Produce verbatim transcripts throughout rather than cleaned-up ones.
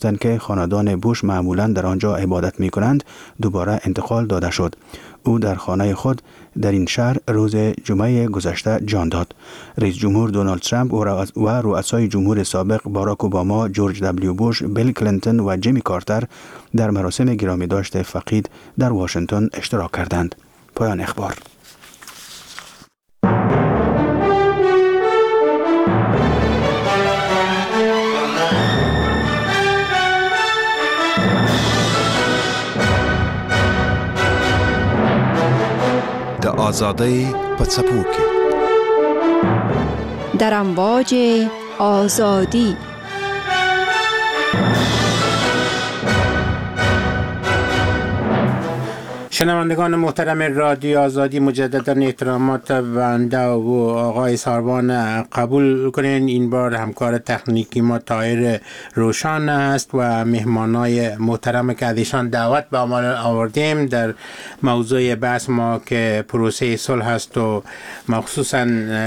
زن که خاندان بوش معمولاً در آنجا عبادت می کنند دوباره انتقال داده شد. او در خانه خود در این شهر روز جمعه گذشته جان داد. رئیس جمهور دونالد ترامپ و رؤسای جمهور سابق باراک اوباما، جورج دبلیو بوش، بیل کلینتون و جیمی کارتر در مراسم گرامی داشت فقید در واشنگتن اشتراک کردند. پایان اخبار. د آزادۍ په څپو کې در امواج آزادی. شنوندگان محترم رادیو آزادی، مجددا احترامات بنده و آقای ساربان قبول کنین. این بار همکار تکنیکی ما طاهر روشان است و مهمانای محترم که ازشان دعوت به ما آوردیم در موضوع بحث ما که پروسه صلح است و مخصوصا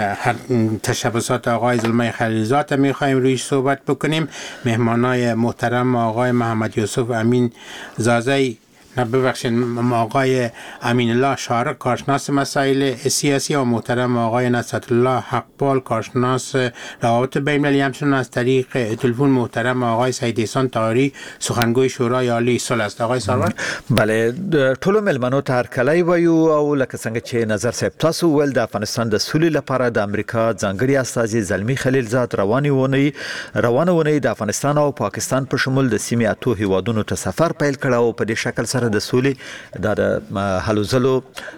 تشبسات آقای زلمه خلیلزاد میخوایم رویش صحبت بکنیم. مهمانای محترم آقای محمد یوسف امین زازی، نه ببخشید آقای امین الله شارق کارشناس مسائل سیاسی و محترم آقای نصرت الله حقپال کارشناس روابط بین‌المللی، همچنین از طریق تلفن محترم آقای سید احسان طاهری سخنگوی شورای عالی صلح است. آقای سارور. بله، ټولو ملمنو ته هرکلی وایو او لکه څنګه چې نظر صاحب تاسو ول د افغانستان د سولې لپاره د امریکا ځانګړي استازي زلمی خلیلزاد رواني ونی روانه ونی د افغانستان او پاکستان په شمول د سیمې اتو هیوادونو ته سفر پیل کړ او په دې شکل سره د سولې د هلو ځلو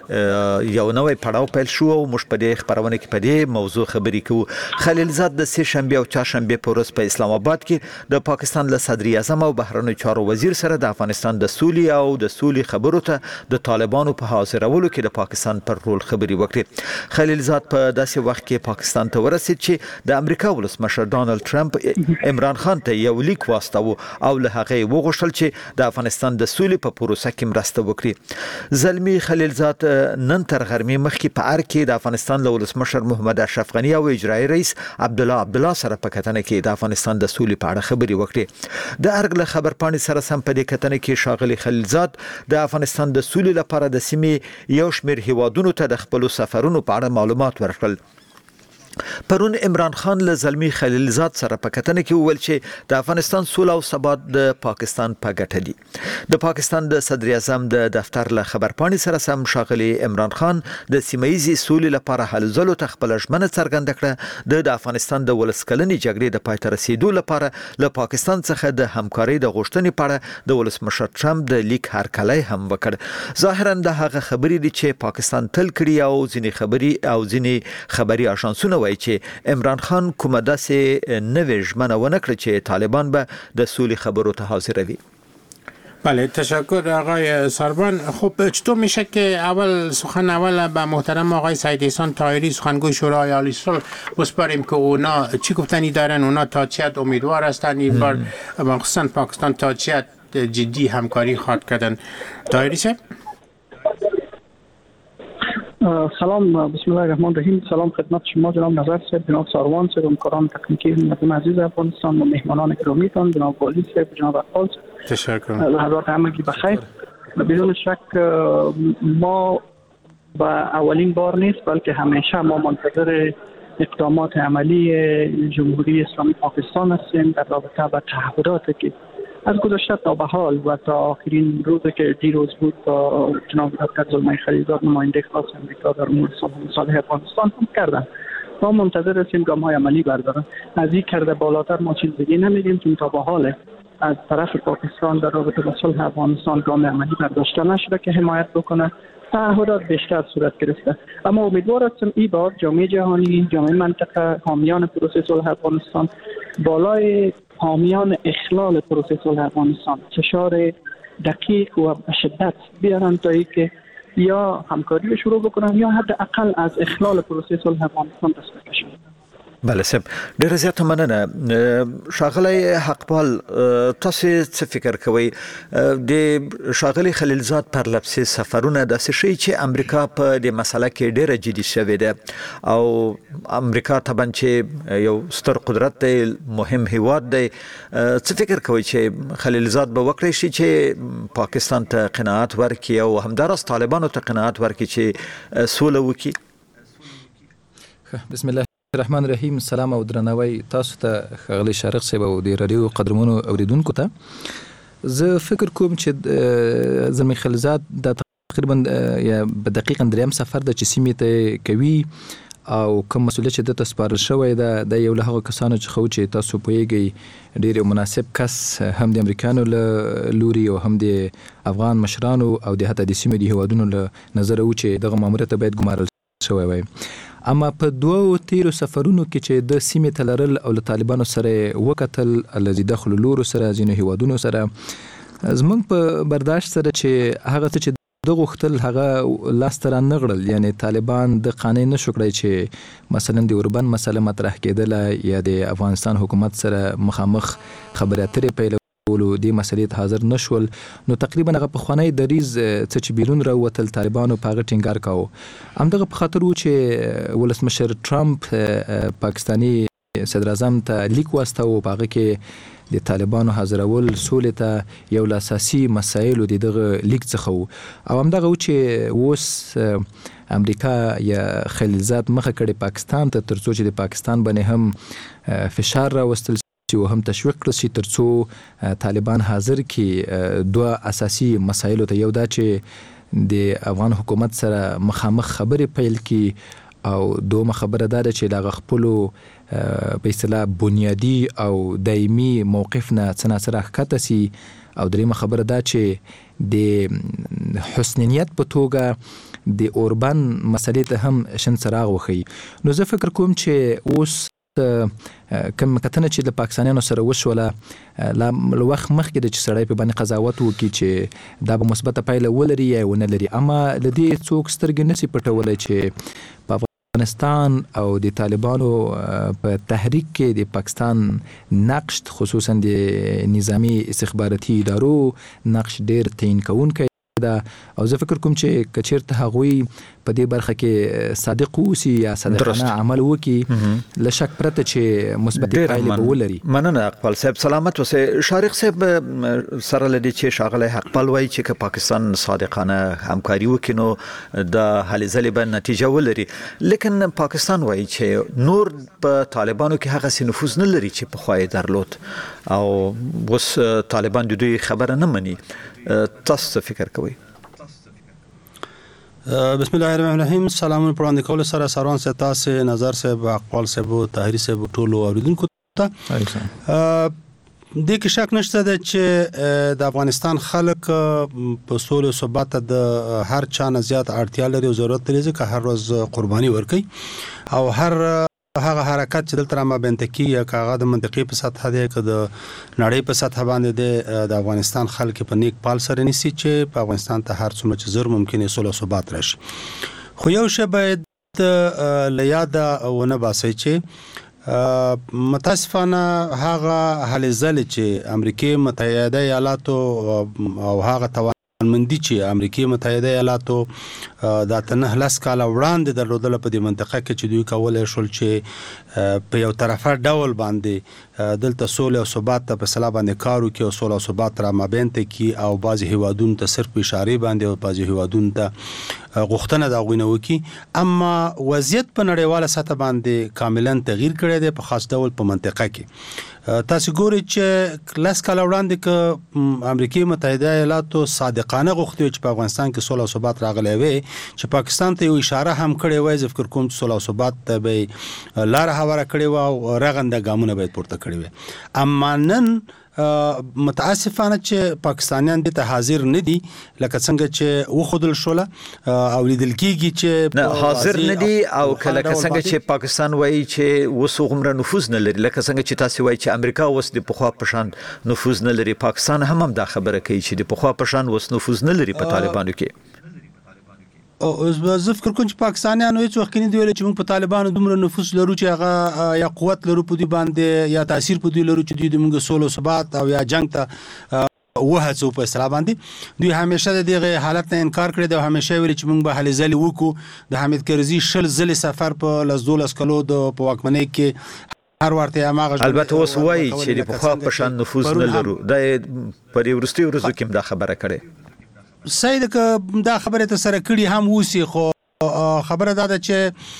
یو نوی پړاو پیل شو او موږ په دې خبرونه کې په دې موضوع خبرې کوو. خلیلزاد د سه شنبه او چهارشنبه په ورځ په اسلام آباد کې د پاکستان له صدر اعظم او بهرنیو چارو وزیر سره د افغانستان د سولې او د سولې خبرو ته د طالبانو په حاضرولو کې د پاکستان پر رول خبرې وکړي. خلیلزاد په داسې وخت کې پاکستان ته ورسید چې د امریکا ولسمشر ډانلډ ټرمپ عمران خان ته یو لیک واستاوه او له هغه وغوښتل چې د افغانستان د سولې په پروسه کې مرسته وکړي. زلمی خلیلزاد نن تر غرمې مخکې په ار کې د افغانستان له ولسمشر محمد اشرف غنی او اجرایي رئیس عبد الله عبد الله سره په کتنه کې د افغانستان د سولې په اړه خبرې وکړي. د ارګ له خبرپاڼې سره سم په دې کتنه کې ښاغلي خلیلزاد د افغانستان د سولې لپاره د سیمې یو شمېر هیوادونو ته د خپلو سفرونو په اړه معلومات ورکړل. پرون عمران خان له زلمی خلیلزاد سره په کتنه کې وویل چې د افغانستان سوله او ثبات د پاکستان په ګټه دي. د پاکستان د صدر اعظم د دفتر له خبرپاڼې سره سم ښاغلي عمران خان د سیمه‌ییزې سولې لپاره هلو ځلو ته خپله ژمنه څرګنده کړه. د افغانستان د ولس کلنې جګړې د پای ته رسیدو لپاره له پاکستان څخه د همکارۍ د غوښتنې په اړه د ولسمشر ټرمپ د لیک هرکلی هم وکړ. ظاهرا د هغه خبرې دي چې پاکستان تل کړي او ځینې خبري او ځینې خبري آژانسونه چې عمران خان کومه داسې نوې ژمنه ونه کړه چې طالبان به د سولې خبرو ته حاضروي. بله، تشکر آقای ساربان. خب چطور میشه که اول سخن اول به محترم آقای سید احسان طاهری سخنگوی شورای عالی صلح بسپاریم که اونا چی گفتنی دارن؟ اونا تا چه حد امیدوار هستن این بار مخصوصا پاکستان تا چه حد جدی همکاری خواهد کردن؟ طاهری صاحب. سلام، بسم الله الرحمن الرحیم. سلام خدمت شما جناب نظر صاحب، جناب ساروان صاحب، همکاران تکنیکی مردم عزیز افغانستان و مهمانان گرامیتان، جناب والی صاحب، جناب اقبال. تشکر. لحظات همگی بخیر. بدون شک ما با اولین بار نیست بلکه همیشه ما منتظر اقدامات عملی جمهوری اسلامی پاکستان هستیم در رابطه با تعهداتی که از گذشته تا به حال و تا آخرین روزی که دیروز بود با جناب دکتر زلمه خلیلزاد نماینده خاص امریکا در امور صلح افغانستان هم کردن. ما منتظر هستیم گام‌های عملی بردارن. از این کرده بالاتر ما چیز دیگه نمیگیم چون تا به حال از طرف پاکستان در رابطه با صلح افغانستان گام عملی برداشته نشده که حمایت بکنه. تعهدات بیشتر صورت گرفته، اما امیدوار هستم این بار جامعه جهانی، جامعه منطقه، حامیان پروسه صلح افغانستان بالای حامیان اخلال پروسه صلح افغانستان فشار دقیق و به شدت بیارن تا اینکه یا همکاری رو شروع بکنن یا حداقل از اخلال پروسه صلح افغانستان دست بکشن. بله سب ډیر زیاته مننه شاغلی حقپال تاسو څه فکر کوئ د شاغلی خلیلزاد پر لپسې سفرونه د شي چې امریکا په د مسله کې ډیره جدي شوې ده او امریکا طبعا چې یو ستر قدرت دی مهم هیواد دی څه فکر کوئ چې خلیلزاد به وکړي شي چې پاکستان ته قناعت ورکړي او همدارس طالبانو ته قناعت ورکړي چې سوله وکړي؟ بسم الله الرحمن الرحیم. سلام او درناوی تاسو ته ښاغلی شارق صاحب او د رادیو قدرمنو اوریدونکو ته. زه فکر کوم چې زلمی خلیلزاد د تقریبا یا په دقیقا دریم سفر د چې سیمې ته کوي او کوم مسؤلیت چې د تسپارل شوی ده د یو له هغو کسانو څخه و چې تاسو پوهیږئ ډېر یو مناسب کس هم د امریکانو له لوري او هم د افغان مشرانو او د حتی د سیمې د هیوادونو له نظره و چې دغه ماموریت باید ګمارل شوی وای. اما په دوه تیرو سفرونو کې چې د سیمې ته لرل او له طالبانو سره وکتل الذي دخل لورو سره ځینو هیوادونو سره زمونږ په برداشت سره چې هغه څه چې د غوښتل هغه لاس ته رانغړل، یعنی طالبان د قانع نه شو کړی چې مثلا د اوربند مسله مطرح کېدله یا د افغانستان حکومت سره مخامخ خبرې اترې پیلول دې مسلې ته حاضر نشول. نو تقریبا هغه پخوانی دریځ څه چې بیرون راوتل طالبانو په هغه ټینګار کاوه. همدغه په خاطر و چې ولسمشر ټرمپ پاکستاني صدر اعظم ته لیک واستاوه په هغه کې د طالبانو حاضرول سولې ته یو له اساسي مسایلو د دغه لیک څخه و او همدغه و چې اوس امریکا یا خلیلزاد مخه کړې پاکستان ته تر څو چې د پاکستان باندې هم فشار راوستل چې هم تشویق کړل شي تر څو طالبان حاضر کې دوه اساسي مسایلو ته، یو دا چې د افغان حکومت سره مخامخ خبرې پیل کړي او دومره خبره دا ده چې د خپلو په اصطلاح بنیادی او دایمي موقف نه څه نه څه راښکته سي، او دریمه خبره دا چې د حسن نیت په توګه د اوربند مسلې ته هم شن څراغ وښیي. نو زه فکر کوم چې اوس کوم کتنه چې د پاکستانیانو سره وشوله لا وخت مخکې د چې سړی په باندې قضاوت وکړي چې دا به مثبته پایله ولري یا ونه لري، اما له دې څوک سترګې نشي پټولی چې په افغانستان او د طالبانو په تحریک کې د پاکستان نقش خصوصا د نظامی استخباراتي ادارو نقش ډیر تعیین کوونکی ده، او زه فکر کوم چې کچیرته هغوی په دې برخه کې صادق اوسي یا صادقانه عمل وکړي له شک پرته چې مثبت پایله به ولري. مننه اقبال صاحب، سلامت اوسئ. شارق صاحب سره لدی چې شاغلی حقپال وایي چې که پاکستان صادقانه همکاري وکړي نو د هلې ځلې به نتیجه ولري، لیکن پاکستان وایي چې نور په طالبانو کې هغسې نفوذ نه لري چې پخوا یې درلود او اوس طالبان د دوی خبره نه مني. تاسو څه فکر کوئ؟ بسم الله الرحمن الرحیم. سلامونه پر وړاندې کولو سره سروان صاحب، تاسو نظر صاحب، اقبال صاحب، طاهری صاحب، ټولو اوریدونکو ته دې کې شک نشته ده چې د افغانستان خلک په سولې او ثبات د هر چا نه زیات اړتیا لري او ضرورت لري چې هر ورځ قرباني ورکړي او هر هغه حرکت چې دلته را مابینته کیږي یا هغه د منطقې په سطح دی که د نړۍ په سطح باندې دی، د افغانستان خلک په نیک پال سره نیسي چې په افغانستان ته هر څومره چې زر ممکن سوله او ثبات راشي. خو یو شی باید له یاده ونه باسئ چې متاسفانه هغه هلې ځلې چې امریکې متحده ایالاتو او هغه توانمندي چې امریکې متحده ایالاتو دا تنه لس کاله وړاندې درلودله په دې منطقه کې چې دوی کولی شول چې په یو طرفه ډول باندې دلته سوله او ثبات ته په صلاح باندې کار وکړي او سوله او ثبات را مابینته کړي او بعضې هیوادونو ته صرف په اشارې باندې او بعضې هیوادونو ته غوښتنه د هغوی نه وکړي، اما وضعیت په نړیواله سطح باندې کاملا تغییر کړی دی په خاص ډول په منطقه کې. تاسو ګورئ چې لس کاله وړاندې که امریکې متحده ایالاتو صادقانه غوښتي چې په افغانستان کې سوله او ثبات راغلی وی، چې پاکستان ته یو اشاره هم کړې وای، زه فکر کوم چې سوله او ثبات ته به لاره هواره کړې وه او رغنده ګامونه به یې پورته کړي وي. اما نن متاسفانه چې پاکستانیان دې ته حاضر نه دي، لکه څنګه چې وښودل شوله او لیدل کېږي چې حاضر نه دي او لکه څنګه چې پاکستان وایي چې اوس هغومره نفوذ نه لري، لکه څنګه چې تاسو وایي چې امریکا اوس د پخوا په شان نفوذ نه لري، پاکستان هم هم دا خبره کوي چې د پخوا په شان اوس نفوذ نه لري په طالبانو کې. زه فکر کوم چې پاکستانیانو هیڅ وخت نه دی ویل چې موږ په طالبانو دومره نفوذ لرو چې هغه یا قوت لرو په دې باندې یا تاثیر په دې لرو چې دوی د موږ سولو ثبات او یا جنگ ته وهڅو په اصطلاح باندې. دوی همیشه د دغه حالت نه انکار کړی دی او همیشه ویل چې موږ به هلې ځلې وکړو. د حامد کرزي شل ځلې سفر په لس دولس کلو د په واکمنۍ کې هر ورته هغه البته اوس وایي چې د پخوا په شان نفوذ نه لرو. د پر وروستي ورځو کې دا خبره کړې سید ک دا خبره ته سره کړي هم وسی خو خبره دا ده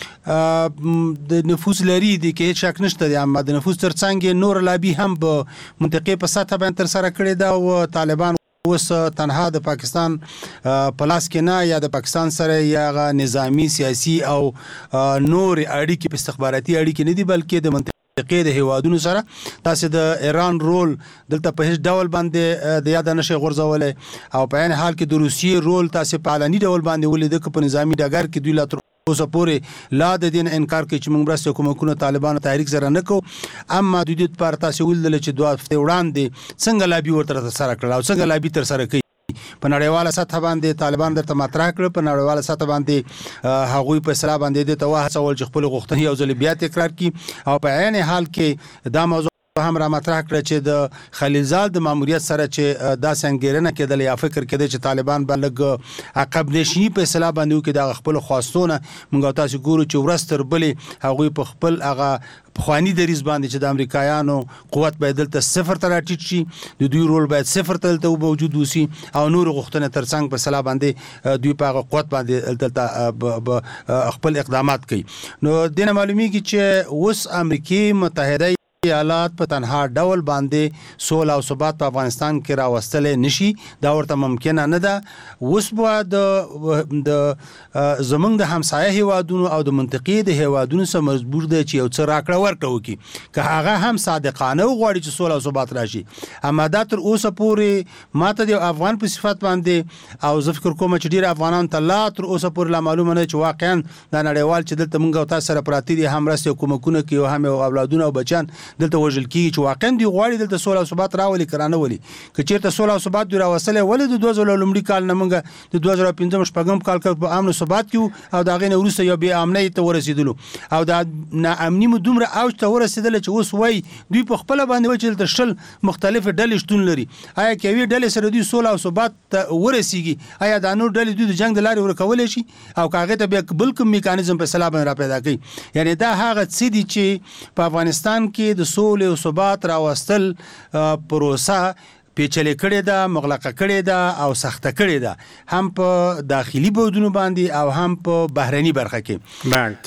چې د نفوذ لري دي کې هیڅ شک نشته دی. اما د نفوذ ترڅنګ نور لابي هم په منطقې په سطح باندې تر سره کړی دا او طالبان اوس تنها د پاکستان پلاس کې نه یا د پاکستان سره یا نظامی سیاسي او نور اړیکې په استخباراتي اړیکې نه دي بلکې د منطقې د هیوادونو سره. تاسو د ایران رول دلته په هیڅ ډول باندې د یاد نشي غورځولې او په عین حال کې د روسیې رول تاسو په علني ډول باندې ولید په نظامی ډګر کې دوی لا تر اوسه پورې لا د دین انکار کوي چې موږ برسته حکومتونو طالبانو تحریک سره نه کوو. اما دوی د پر تاسو ولدل چې دوه هفته وړاندې څنګه لابي ورته سره کړل او څنګه لابي تر سره کوي په نړیواله سطح باندې طالبان درته مطرح کړ. په نړیواله سطح باندې هغوی په اصطلاح باندې د توه څول چې خپل غوښتنې یو ځل بیا تکرار کړي او په عین حال کې دا موضوع هم را مطرح کړ چې د خلیلزاد د ماموریت سره چې دا څنګه کېدل یا فکر کېده چې طالبان بلګ عقب نشي په اصطلاح باندې کې د خپل خواستونه موږ تاسو ګورو چې ورستر بلې هغوی په خپل هغه پخوانی دریز باندې چې د امریکایانو قوت باید دلته صفر ته راټیټ شي د دوی رول باید صفر ته موجود وسی او نور غوښتنه ترڅنګ په اصطلاح باندې دوی په قوت باندې دلته خپل اقدامات کوي. نو دنه معلومیږي چې اوس امریکای متحده ایالات په تنها ډول باندې سول او ثبات په افغانستان کې راوستل نشي. دا ورته ممکن نه ده. اوس به د د زمونږ د همسایه هیوادونو او د منطقې د هیوادونو سره مجبور دي چې یو څه راکړه ورکړه وکړي که هغه هم صادقانه وغواړي چې سول او ثبات راشي. اما دا تر اوسه پورې ماته د افغان په صفت باندې او زه فکر کوم چې ډیر افغانان ته لا تر اوسه پورې لا معلومه نه چې واقعا د نړیوال چې دلته مونږ او تاسو سره پراتی دي هم راسته حکومتونه کې او هم اولادونه او بچان دلته وژل کیږي چې واقعا دی غواړي دلته سول او ثبات راولي کرانه ولي که چیرته سول او ثبات دی راوصله ولې د دوه زره لومړي کال نه مونږ د دوه زره پنځم شپږم کال کې په امن او ثبات کې او دا غینه ورسته یو به امنیت ته ورسیدلو او دا ناامنی مو دومره اوج ته ورسیدل چې اوس وای دوی په خپل باندې وچل د شل مختلف ډلې شتون لري. آیا کې وی ډلې سره دوی سول او ثبات ته ورسیږي آیا دا نور ډلې دوی د جنگ د لارې ورکول شي او کاغه ته به بل کوم میکانیزم په سلام را پیدا کوي. یعنی دا هغه څه دي چې په افغانستان کې د سول او ثبات راوستل پروسه پیچلې کړې ده مغلقه کړې ده او سخته کړې ده هم په داخلي بودونو باندې او هم په بهرني برخه کې. بله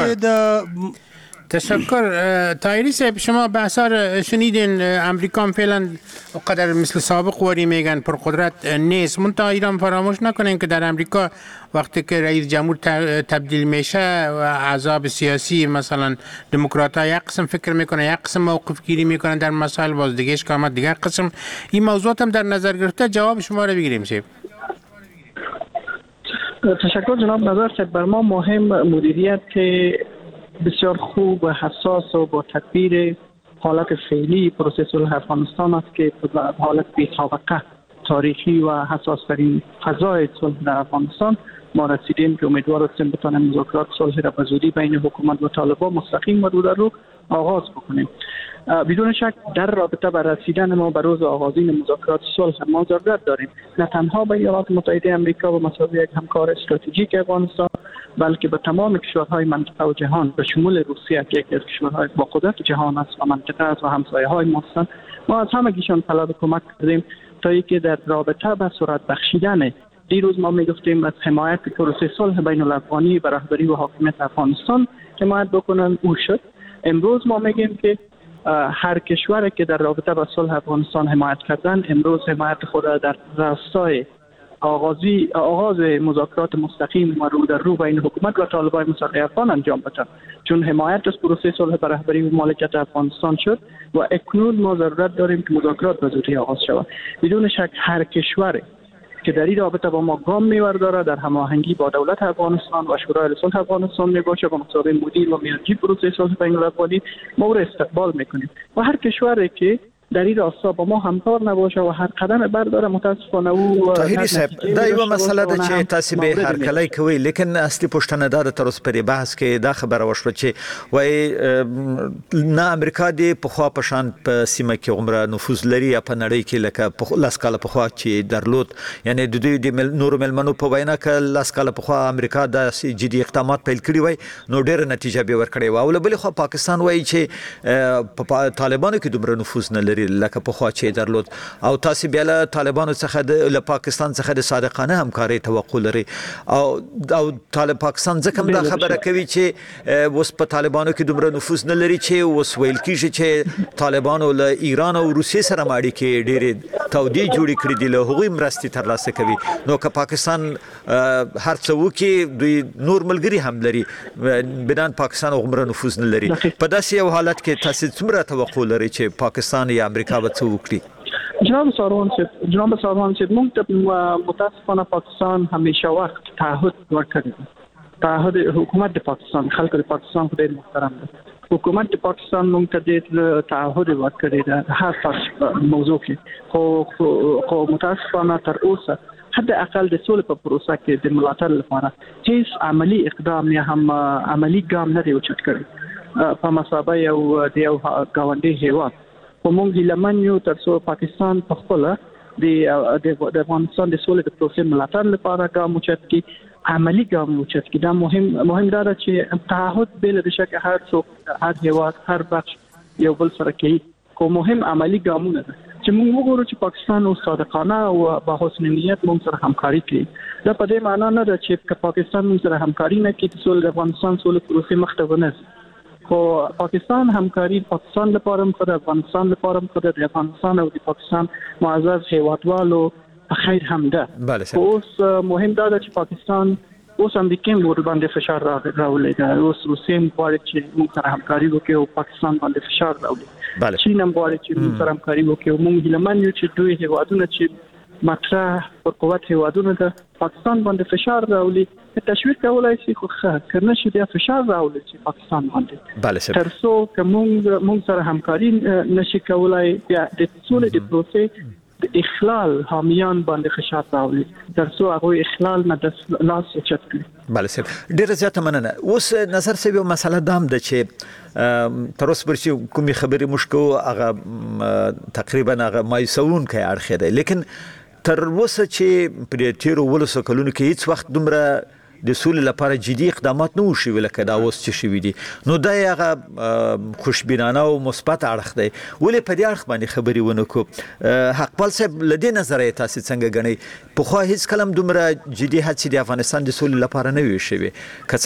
تشکر. تشکر طاهری صاحب. شما به اثر شنیدین امریکا فعلا قدر مثل سابق وری میگن پر قدرت نیست. منتها ایران فراموش نکنین که در امریکا وقتی که رئیس جمهور تبدیل میشه و احزاب سیاسی مثلا دموکرات ها یک قسم فکر میکنن یک قسم موقف گیری میکنن در مسائل باز دیگه اشکامت دیگر قسم. این موضوعات هم در نظر گرفته جواب شما رو بگیریم صاحب. تشکر جناب نظر صاحب. بر ما مهم مدیریت که بسیار خوب و حساس و با تدبیر حالت فعلی پروسه صلح افغانستان است که حالت بی‌سابقه تاریخی و حساس ترین فضای صلح در افغانستان ما رسیدیم که امیدوار هستیم بتوانیم مذاکرات صلح را به زودی بین حکومت و طالبان مستقیم و رو در رو آغاز بکنیم. بدون شک در رابطه با رسیدن ما به روز آغازین مذاکرات صلح ما ضرورت داریم نه تنها به ایالات متحده آمریکا و مسابقه یک همکار استراتژیک افغانستان بلکه به تمام کشورهای منطقه و جهان به شمول روسیه که یکی از کشورهای با قدرت جهان است و منطقه است و همسایه‌های ما هستند. ما از همگیشان طلب کمک کردیم تا اینکه در رابطه به سرعت بخشیدن دیروز ما میگفتیم از حمایت پروسه صلح بین الافغانی به رهبری و حاکمیت افغانستان حمایت بکنن او شد. امروز ما میگیم که هر کشوری که در رابطه با صلح افغانستان حمایت کردن امروز حمایت خود را در راستای آغازی آغاز مذاکرات مستقیم و رو در رو بین حکومت و طالبان مسلح افغان انجام بدن چون حمایت از پروسه صلح به رهبری و مالکیت افغانستان شد و اکنون ما ضرورت داریم که مذاکرات به زودی آغاز شود. بدون شک هر کشوری که در این رابطه با ما گام می‌برداره در هماهنگی با دولت افغانستان و شورای صلح افغانستان میباشه و مسابقه مدیر و میانجی پروسه صلح بین الافغانی ما را استقبال میکنیم و هر کشوری که در این راستا با ما همکار نباشه و هر قدم برداره متاسفانه او طاهری صاحب دا یو مسله ده چې تاسو به هر کله کوي لیکن اصلي پښتنه دا تر اوسه پرې بحث کې دا خبره وشوه چې وای نه امریکا دی په خوا پشان په سیمه کې عمره نفوذ لري په نړۍ کې لکه لاس کاله په خوا چې درلود یعنی د دوی د نور ملمنو په وینا کې لاس کاله په خوا امریکا د جدي اقدامات پیل کړی وای نو ډېر نتیجه به ورکړي و او بل خو پاکستان وای چې په طالبانو کې دومره نفوذ نه لري لکه په خوا چې درلود او تاسو بیا له طالبانو څخه د پاکستان څخه د صادقانه همکاري توقع لري او او طالب پاکستان ځکه دا خبره کوي چې وس په طالبانو کې دومره نفوذ نه لري چې وس ویل کیږي چې طالبانو له ایران او روسیې سره ماړي کې ډېر تودي جوړې کړې دي له هغوی مرستې ترلاسه کوي نو که پاکستان هر څه وکړي دوی نور ملګري هم لري بنان پاکستان عمره نفوذ نه لري په داسې یو حالت کې تاسو څومره توقع لري چې پاکستان یا امریکا به څه وکړي جناب ساروان صاحب جناب ساروان صاحب موږ ته متاسفانه پاکستان همیشه وخت تعهد ورکړي تعهد حکومت د پاکستان خلک د پاکستان خدای محترم دي حکومت د پاکستان موږ ته د تعهد ورکړي ده هر څه موضوع کې خو خو متاسفانه تر اوسه حد اقل د سولې په پروسه کې د ملاتړ لپاره هیڅ عملی اقدام یا هم عملی ګام نه دی اوچت کړی په مسابقه یو د یو گاونډي هیواد په موږ لمن یو تر څو پاکستان په خپل د د افغانستان د سولې د پروسې ملاتړ لپاره ګام اوچت کی عملی ګام اوچت کی دا مهم مهم دا چې تعهد بل د شک هر څوک هر هیواد هر بخش یو بل سره کوي کوم مهم عملی ګامونه چې موږ وګورو چې پاکستان او صادقانه او با حسن نیت موږ سره همکاري کوي دا په دې معنی نه ده چې پاکستان موږ سره همکاري نه کوي چې سولې د افغانستان سولې پروسې مخته ونځي خو پاکستان همکاري پاکستان لپاره هم خو د افغانستان لپاره هم خو د افغانستان او د پاکستان معزز هیوادوالو په خیر هم ده اوس مهم دا ده چې پاکستان اوس امریکا ور باندې فشار راولي دا اوس روسیې غواړي چې موږ سره همکاري وکړي او پاکستان باندې فشار راولي چین هم غواړي چې موږ سره همکاري وکړي او موږ لمن یو چې دوی هیوادونه چې مطرح پر قوت هیوادونه د پاکستان باندې فشار راولي تشویق کولای شي خو کنه شي بیا فشار راولي چې پاکستان باندې تر څو کوم موږ سره همکاري نشي کولای بیا د سولې د پروسې د اخلال حامیان باندې فشار راولي تر څو هغه اخلال نه د لاس چت کړي بله سر ډیره زیاته مننه اوس نظر سوي مسله دام ده چې تر اوسه پرې کومي خبرې مشکو هغه تقریبا هغه مایسون کوي اړخ ده لیکن تر اوسه چې پرې تیرو ولسو کلونو کې هیڅ وخت دومره د سولې لپاره جدي اقدامات نه وشي ولکه دا اوس چې شوي دي نو دا هغه خوشبینانه او مثبت اړخ دی ولې په دې اړخ باندې خبرې ونه کو حقپال صاحب لدې نظر تاسو څنګه غنئ په خو هیڅ کلم دومره جدي هڅې د افغانستان د سولې لپاره نه وي شوي که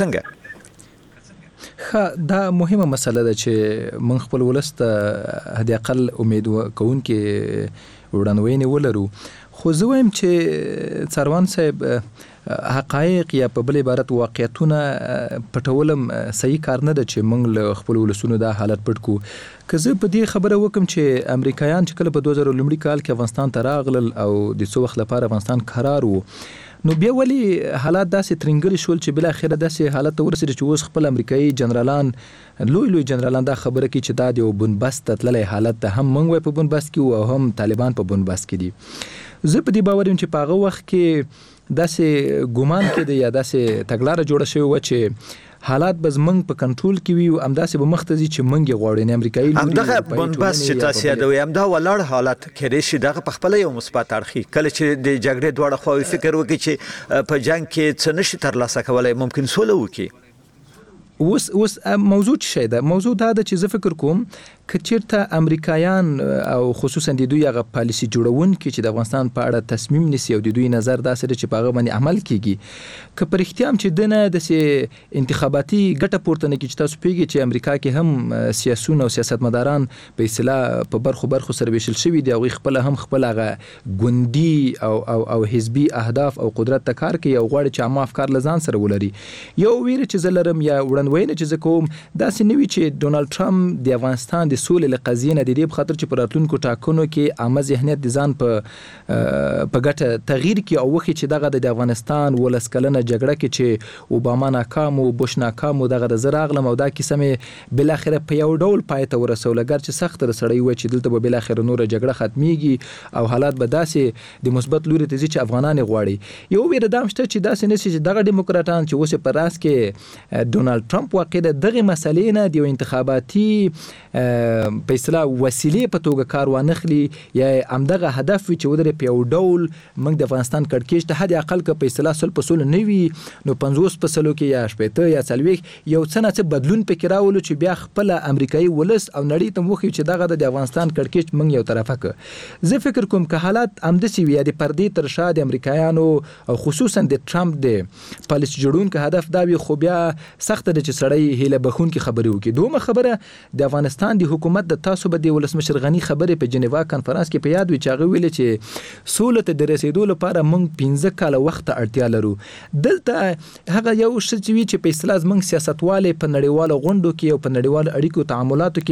څنګه خا دا مهمه مسله ده چې من خپل ولست هدي اقل امید کوون کې وړاندوینه ولرو خو زه وایم چې څاروان صاحب حقایق یا په بل عبارت واقعیتونه پټولم صحیح کار نه ده چې موږ له خپل ولسونو دا حالت پټ کو که زه په دې خبره وکم چې امریکایان چې کله په دوه زره لومړي کال کې افغانستان ته راغلل او د څو وخت لپاره افغانستان قرار وو نو بیا ولی حالات داسې ترنګل شول چې بل اخر داسې حالت ورسېد چې اوس خپل امریکایي جنرالان لوی لوی جنرالان دا خبره کوي چې دا د بنبست تللی حالت ته هم موږ وای په بنبست کې او هم طالبان په بنبست کې دي زه په دې باور یم چې په هغه وخت کې داسې ګومان کې دی یا داسې تګلاره جوړه شوې و چې حالات بز منګ په کنټرول کې وي او همداسې به مختزي چې منګ غواړي نه امریکایي همدغه بنبست چې تاسو یادوي همدا ولاړ حالت کې شي دغه په خپل یو مثبت اړخي کله چې د جګړې دواړه خواوې فکر وکړي چې په جنگ کې څه نشي ترلاسه کولای ممکن سوله وکړي اوس اوس موضوع څه ده موضوع دا ده چې زه فکر کوم کچیرته امریکایان او خصوصا د دوی هغه پالیسی جوړون کې چې د افغانستان په اړه تصمیم نیسي او د دوی نظر داسې دی چې په هغه باندې عمل کیږي که پر اختیام چې دنه د انتخاباتي ګټه پورته نه کیږي تاسو پیږي چې امریکا کې هم سیاسيون او سیاستمداران په اصطلاح په برخو برخو سره ویشل شوی دی او خپل هم خپل هغه ګوندي او او او حزبي اهداف او قدرت ته کار کوي او غواړي چې عام افکار لزان سره ولري یو ویره چې زلرم یا وړاندوینه چې کوم داسې نوي چې ډونالد ټرمپ د افغانستان د سولې له قضیې نه د دې په خاطر چې په راتلونکو ټاکنو کې عامه ذهنیت د ځان په په ګټه تغییر کې او وخت چې دغه د افغانستان ولس کلنه جګړه کې چې اوباما ناکام او بوش ناکام او دغه د زراغلم او دا کیسه مې بل اخره په یو ډول پای ته ورسول ګر چې سخت رسړی و چې دلته به بل اخره نور جګړه ختميږي او حالات به داسې د مثبت لوري ته چې افغانان غواړي یو ویره دام شته چې داسې نشي چې دغه دیموکراتان چې اوس په راس کې ډونالد ټرمپ واقع دغه مسلې نه د انتخاباتي په اصطلاح وسیلې په توګه کار وانخلي یا همدغه هدف چې ودرې په یو ډول موږ د افغانستان کړکېچ ته حد اقل که په اصطلاح سل په سل نه وي نو پنځوس په سلو کې یا شپېته یا څلوېښت یو څه نه څه بدلون پکې راولو چې بیا خپل امریکایي ولس او نړۍ ته وښیو چې دغه د افغانستان کړکېچ موږ یو طرفه کړ زه فکر کوم که حالات همداسې وي یا د پردې تر شا د امریکایانو او خصوصا د ټرمپ د پالیسي جوړونکو هدف دا وي خو بیا سخت ده چې سړی هیله بخونکي خبرې وکړي دومره خبره د افغانستان د حکومت د تاسو به د ولسمشر غنی خبرې په جنیوا کانفرنس کې په یاد وي چې هغه ویل چې سولې ته د رسیدو لپاره موږ پنځه کاله وخت اړتیا لرو دلته هغه یو څه چې په اصطلاح موږ سیاستوالې په نړیوالو غونډو کې او په نړیوالو اړیکو تعاملاتو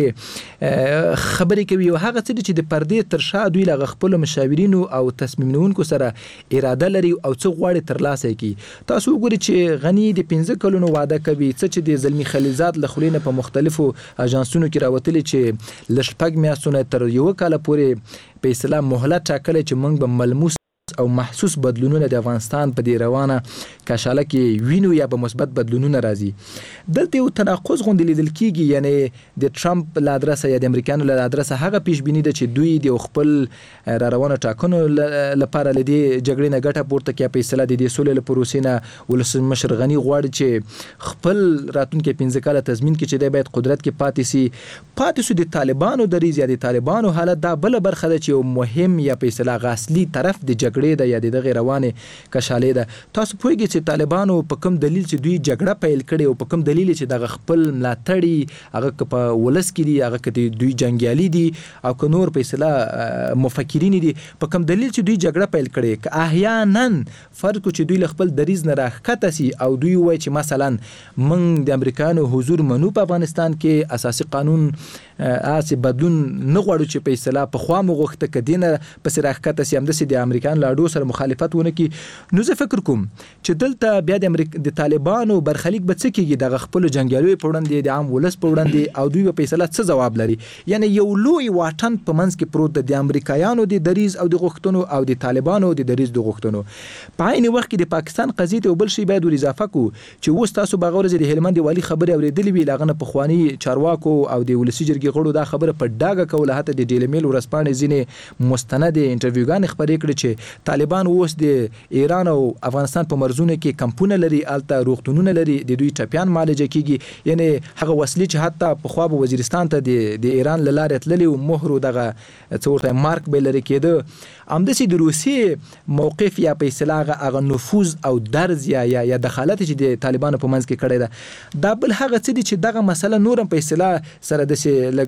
کې خبرې کوي او هغه څه چې د پردې تر شا دوی له خپل مشاورینو او تصمیم نیونکو سره اراده لري او څه غواړي ترلاسه کړي تاسو وګورئ چې غنی د پنځه کلونو وعده کوي څه چې د زلمی خلیلزاد له خلینو په مختلفو اژانسونو کې راوتلي چې لشپږ میاشتونه تر یو کال پورې په اصطلاح مهلت ټاکلې چې موږ به ملموس او محسوس بدلونونه د افغانستان په دې روانه کشاله کې وینو یا به مثبت بدلونونه راځي دلته یو تناقض غونډې لیدل کیږي یعنی د ټرمپ له ادرسه یا د امریکانو له ادرسه هغه پیش بینی ده چې دوی د خپل را روانه ټاکنو لپاره لدی جګړې نه ګټه پورته کوي په اصطلاح د دې سولې له پروسې نه ولسمشر غنی غواړي چې خپل راتلونکي پنځه کاله تضمین کړي چې د باید قدرت کې پاتې سي پاتې سو د طالبانو د ریز یا د طالبانو حالت دا بل برخه ده چې مهم یا په اصطلاح غاصلي طرف د جګړې د یا دغه روانه کشالې ده تاسو پوهیږئ چې طالبانو په کوم دلیل چې دوی جګړه پیل کړي او په کوم دلیل چې دغه خپل ملاتړي هغه په ولس کې دي هغه کې دوی جنگیالي دي او که نور په اصطلاح مفکرین دي په کوم دلیل چې دوی جګړه پیل کړي که احیانا فرق چې دوی خپل دریز نه راخته سي او دوی وایي چې مثلا من د امریکانو حضور منو په افغانستان کې اساسي قانون اساس بدلون نه غواړو چې په اصطلاح په خوا مغوخته کدینه پس راخته سي هم د امریکان لاډو سره مخالفت ونه کی نو زه فکر کوم چې دلته بیا د امریکا د طالبانو برخلیک به څه کیږي د خپل جنگیالو په وړاندې د عام ولس په وړاندې او دوی په فیصله څه جواب لري یعنی یو لوی واټن په منځ کې پروت د امریکایانو د دریز او د غوښتنو او د طالبانو د دریز د غوښتنو په عین وخت کې د پاکستان قضیه ته بل شي باید ور اضافه کو چې وس تاسو بغور د هلمند والی خبره اوریدلې وی لاغنه په خواني چارواکو او د ولسی جرګې غړو دا خبره په ډاګه کوله هته د ډیلی میل ورسپانې ځینې مستند انټرویوګان خبرې کړې چې طالبان اوس د ایران او افغانستان په مرزونه کې کمپونه لري الته روغتونونه لري د دوی ټپيان معالجه کیږي یعنی هغه وسلې چې حتی په خواب وزیرستان ته د د ایران لاره تللی او مهر دغه څورته مارک به لري کېده امدسي د روسي موقف یا په اصطلاح هغه نفوذ او درز یا یا, یا دخالت چې د طالبانو په منځ کې کړی ده دا بل هغه څه دي چې دغه مسله نورم په اصطلاح سره د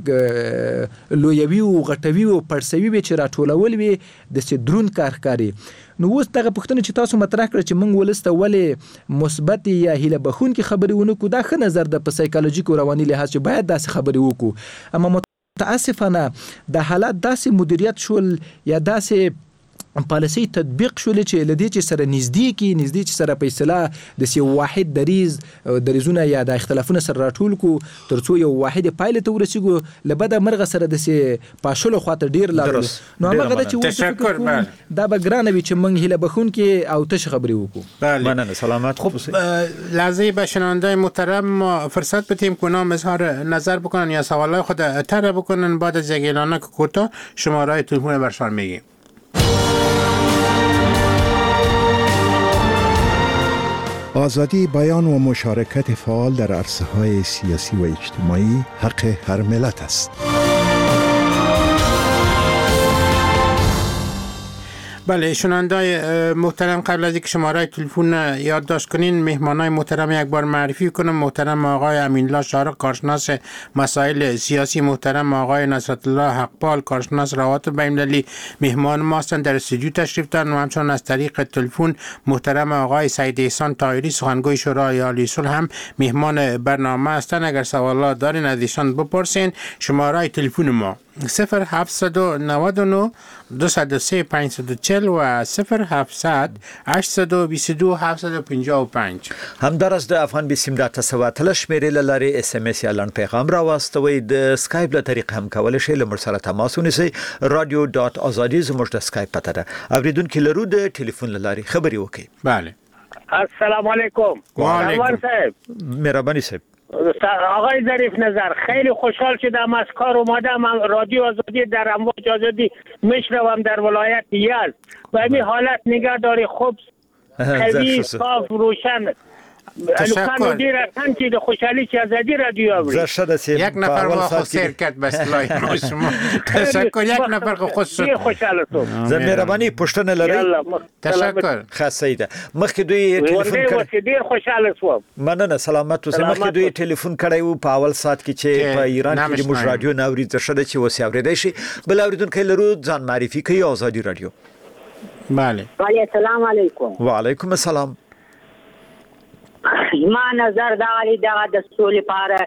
لګ لویوي او غټوي او پړسوي به چې راټولول وي د سي درون کارکاري نو اوس دغه پښتنه چې تاسو مطرح کړ چې موږ ولسته ولې مثبت یا هیله بخون کې خبرې ونه کو دا ښه نظر د په سایکولوژیک او رواني لحاظ چې باید داسې خبرې وکړو اما متاسفانه د حالات داسې مدیریت شول یا داسې پالیسي تطبیق شول چې لدی چې سره نږدې کې نږدې چې سره په اصطلاح د سی واحد دریز دریزونه یا د اختلافونو سره راټول کو ترڅو یو واحد پایله ته ورسیږو لبد مرغه سره د سی پاشلو خاطر ډیر لاړو نو هغه د چې تشکر دا بګرانه وی چې موږ هله بخون کې او تش خبري وکړو بله مننه سلامت خوب لحظه به شنونده محترم ما فرصت بدیم که نام اظهار نظر بکنن یا سوالای خود طرح بکنن بعد از یک اعلان کوتاه شماره تلفن برشان میگیم آزادی بیان و مشارکت فعال در عرصه‌های سیاسی و اجتماعی حق هر ملت است. بله شنوندای محترم، قبل از اینکه شماره تلفن یادداشت کنین، مهمانای محترم یک بار معرفی کنم. محترم آقای امین‌الله شارق، کارشناس مسائل سیاسی، محترم آقای نصرت الله حقپال، کارشناس روابط بین‌المللی مهمان ما هستند، در استودیو تشریف دارند و همچنان از طریق تلفن محترم آقای سید احسان طاهری، سخنگوی شورای عالی صلح هم مهمان برنامه هستند. اگر سوالات دارین از ایشان بپرسین. شماره تلفن ما صفر هفتصد و نود و نه دویست و سه پانصد و چهل و صفر هفتصد هشتصد و بیست و دو هفتصد و پنجاه و پنج. همدارس د افغان بیسیم دا تسواتل شمیرې لارې اس ام اس یا لړن پیغام را واستوي. د سکایپ له طریق هم کولای شئ له موږ سره تماس ونیسئ. رادیو ډاټ ازادي زموږ د سکایپ پته ده. اوریدونکو لرو د ټلیفون لارې خبري وکړي. بله. السلام علیکم. و علیکم. مهربانی صاحب. آقای ظریف نظر، خیلی خوشحال شدم از کار اومدم. رادیو آزادی در امواج آزادی میشنوم در ولایت یزد و همین حالت نگه داری خوب، قوی، صاف، روشن. لطفاً دیر اصلا که خوشحالی که آزادی رادیو آوری. یک نفر ما خود سیر کرد بس لای ما شما. تشکر. یک نفر خود سیر. خوشحال تو. مهربانی پشتن لری. تشکر. خاصیده. مخکې دوی ټلیفون کړ. ډیر خوشاله شوم. مننه، سلامت اوسئ. مخکې دوی ټلیفون کړی وو په اول سات کې چې په ایران کې موږ رادیو نه اوري، زه چې اوس اورېدای شي. بل اوریدونکي لرو ځان معرفي کوي. آزادی رادیو. بله. السلام علیکم. و علیکم السلام. ما نظر دا غلی دغه د سولې لپاره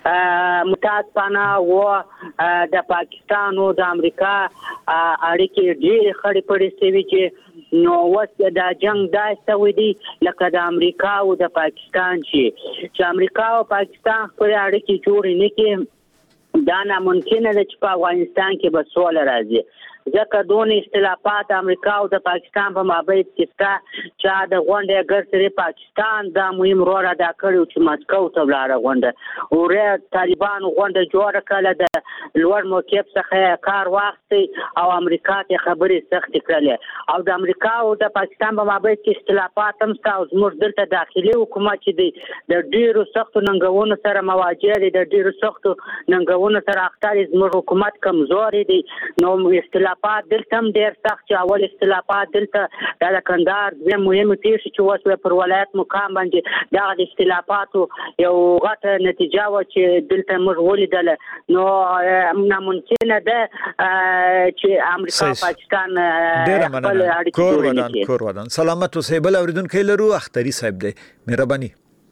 متاسفانه و د پاکستان او د امریکا اړیکې ډېرې خړې پړې شوي چې نو اوس دا جنګ داسې شوی دی لکه د امریکا او د پاکستان چې چې امریکا او پاکستان خپلې اړیکې جوړې نه کړي، دا ناممکنه ده چې په افغانستان کې به سوله راځي. ځکه دون اختلافات امریکا او د پاکستان په مابین کې شته چې د غونډې ګرځري پاکستان دا مهم رول ادا کړی چې مسکو ته ولاړه غونډه او ر طالبان غونډه جوړه کړه، د لوړ موقف څخه کار واخیستی او امریکا ته خبرې سخت کړلې او د امریکا او د پاکستان په مابین کې اختلافات هم شته او زموږ دلته داخلي حکومت چې دی د ډیرو سختو ننګونو سره مواجه دی، د ډیرو سختو ننګونو سره اخته دی. زموږ حکومت کمزوري دی. نو اختلاف اختلافات دلته هم ډېر سخت چې اول اختلافات دلته د کندهار دوه مهمې پیښې چې اوس پر ولایت مقام باندې دغه اختلافاتو یو غټه نتیجه وه چې دلته موږ ولیدله. نو ناممکنه ده چې امریکا او پاکستان خپل اړیکې جوړې نه کړي. کور ودان. سلامت اوسئ. بل اوریدونکی لرو. اختری صاحب دی. مهرباني.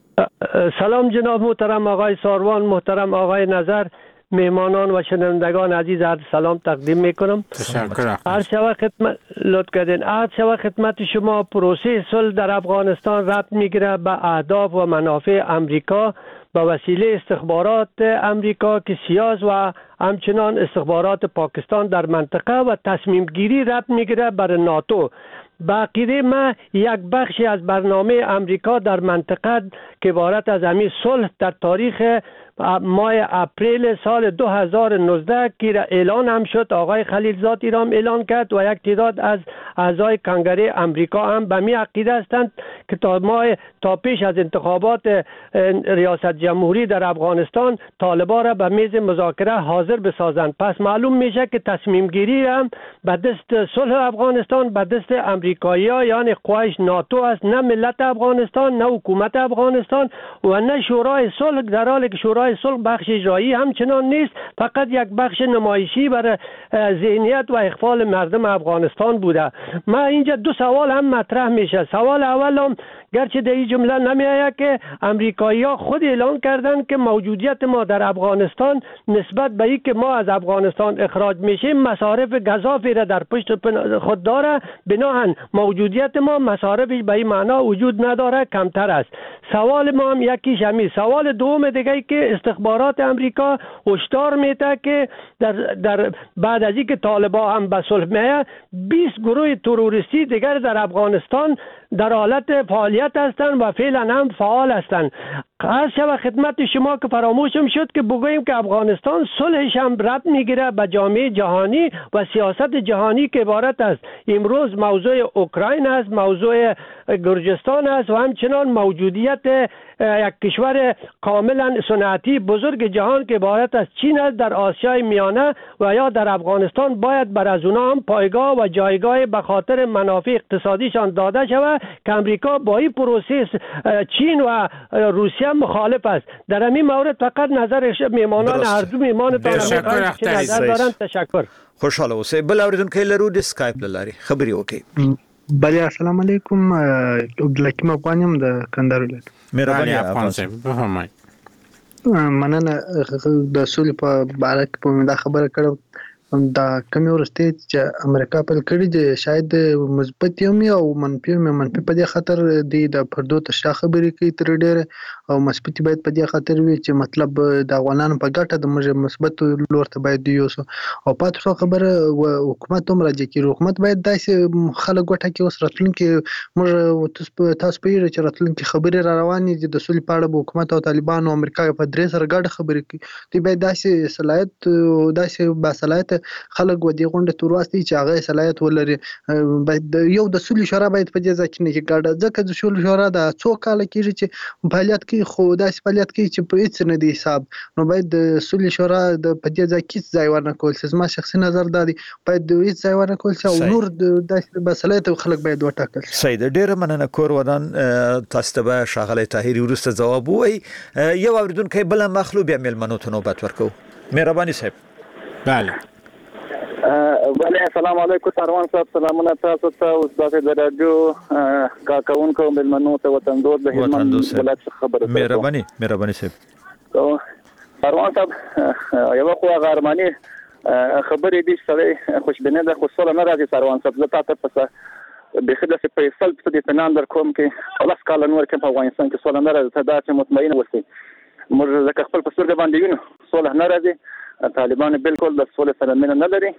سلام جناب محترم آقای ساروان، محترم آقای نظر، مهمانان و شنوندگان عزیز عرض سلام تقدیم میکنم. تشکر. عرض شود خدمت لطف کردین. عرض شود خدمت شما پروسه صلح در افغانستان ربط میگیره به اهداف و منافع امریکا به وسیله استخبارات امریکا که سیاس و همچنان استخبارات پاکستان در منطقه و تصمیم گیری ربط میگیره بر ناتو. به عقیده ما یک بخشی از برنامه امریکا در منطقه که عبارت از همین صلح در تاریخ ماه اپریل سال دو هزار و نوزده که اعلان هم شد، آقای خلیلزاد ایران اعلان کرد و یک تعداد از اعضای کنگره امریکا هم به می عقیده هستند که تا ماه تا پیش از انتخابات ریاست جمهوری در افغانستان طالبان را به میز مذاکره حاضر بسازند. پس معلوم میشه که تصمیم گیری هم به دست صلح افغانستان به دست امریکایی‌ها یعنی قوای ناتو است، نه ملت افغانستان، نه حکومت افغانستان و نه شورای صلح، در حالی که شورای صلح بخش اجرایی همچنان نیست، فقط یک بخش نمایشی برای ذهنیت و اغفال مردم افغانستان بوده. ما اینجا دو سوال هم مطرح میشه. سوال اول هم گرچه در این جمله نمیآید که امریکایی‌ها خود اعلان کردند که موجودیت ما در افغانستان نسبت به اینکه ما از افغانستان اخراج میشیم مصارف گزافی را در پشت خود داره، بناهن موجودیت ما مصارفش به این معنا وجود نداره، کمتر است. سوال ما هم یکیش همین. سوال دوم دیگه که استخبارات امریکا هشدار میده که در, در بعد از اینکه طالبان هم به صلح میآید بیست گروه تروریستی دیگر در افغانستان در حالت فعالیت هستند و فعلا هم فعال هستند. عرض شود خدمت شما که فراموشم شد که بگوییم که افغانستان صلحش هم ربط میگیره به جامعه جهانی و سیاست جهانی که عبارت است امروز موضوع اوکراین است، موضوع گرجستان است و همچنان موجودیت یک کشور کاملا صنعتی بزرگ جهان که عبارت از چین است در آسیای میانه و یا در افغانستان باید بر از اونا هم پایگاه و جایگاه به به خاطر منافع اقتصادیشان داده شود که امریکا با این پروسه چین و روسیه مخالف است. در همین مورد فقط نظر میهمانان هر دو میهمان تان که نظر دارند. تشکر. خوشحاله اوسئ. بل اوریدونکو لرو د اسکایپ لاري خبري وکي. بله السلام علیکم. عبدالحکیم افغان یم د کندهار ولایت. مهرباني افغان صاحب بفرمایئ. مننه د سولې په اړه کې په دا خبره کړم دا کومې ورستې چې امریکا په کړي دي شاید مثبت هم او منفي هم منفي په دې خاطر دی د پردو تشا خبرې کوي تر ډېره او مثبت باید په دې خاطر وي چې مطلب د افغانانو په ګټه د موږ مثبت لور ته باید دی یوسو او پاتې شو خبره حکومت هم راځي چې حکومت باید داسې خلک ګټه کې اوس راتلونکي موږ تاسو په اړه چې راتلونکي خبرې را روانې دي د سولې په اړه حکومت او طالبان او امریکا په درې سره ګډه خبرې کوي. دوی باید داسې صلاحیت داسې باصلاحیت خلک ودی غونډه تور واسطي چې هغه صلاحیت ولري. باید یو د سولې شورا باید په دې ځکه نه کې ګډه ځکه د سولې شورا د څو کال کېږي چې فعالیت کوي خو داسې فعالیت کوي چې په هیڅ نه دی حساب. نو باید د سولې شورا د په دې ځکه هیڅ ځای ورنه کول چې زما شخصي نظر دا دی باید د هیڅ ځای ورنه کول چې او نور د باصلاحیت خلک باید وټاکل شي. سید ډیر مننه کور ودان تاسو ته شاغله طاهری ورسته جواب وای. یو اوریدونکو بل مخلوب بیا ملمنو ته نوبت ورکو. مهرباني صاحب. بله بله السلام علیکم سروان صاحب. سلامونه تاسو ته او تاسو د رادیو کاکاونکو ملمنو ته وطن دوست د هلمند ولایت خبره. مهرباني مهرباني صاحب. سروان صاحب یو خو غرمانی خبرې دي چې خوشبینه ده خو سره نه راځي. سروان صاحب زه تاسو ته به خدای په فیصل په دې پنان در کوم کې خلاص کال نور کې په افغانستان کې سوال نه راځي دا چې مطمئن اوسئ. موږ ځکه خپل په سترګې باندې وینو سوال نه راځي. طالبان بالکل د سولې سره مینه نه لري.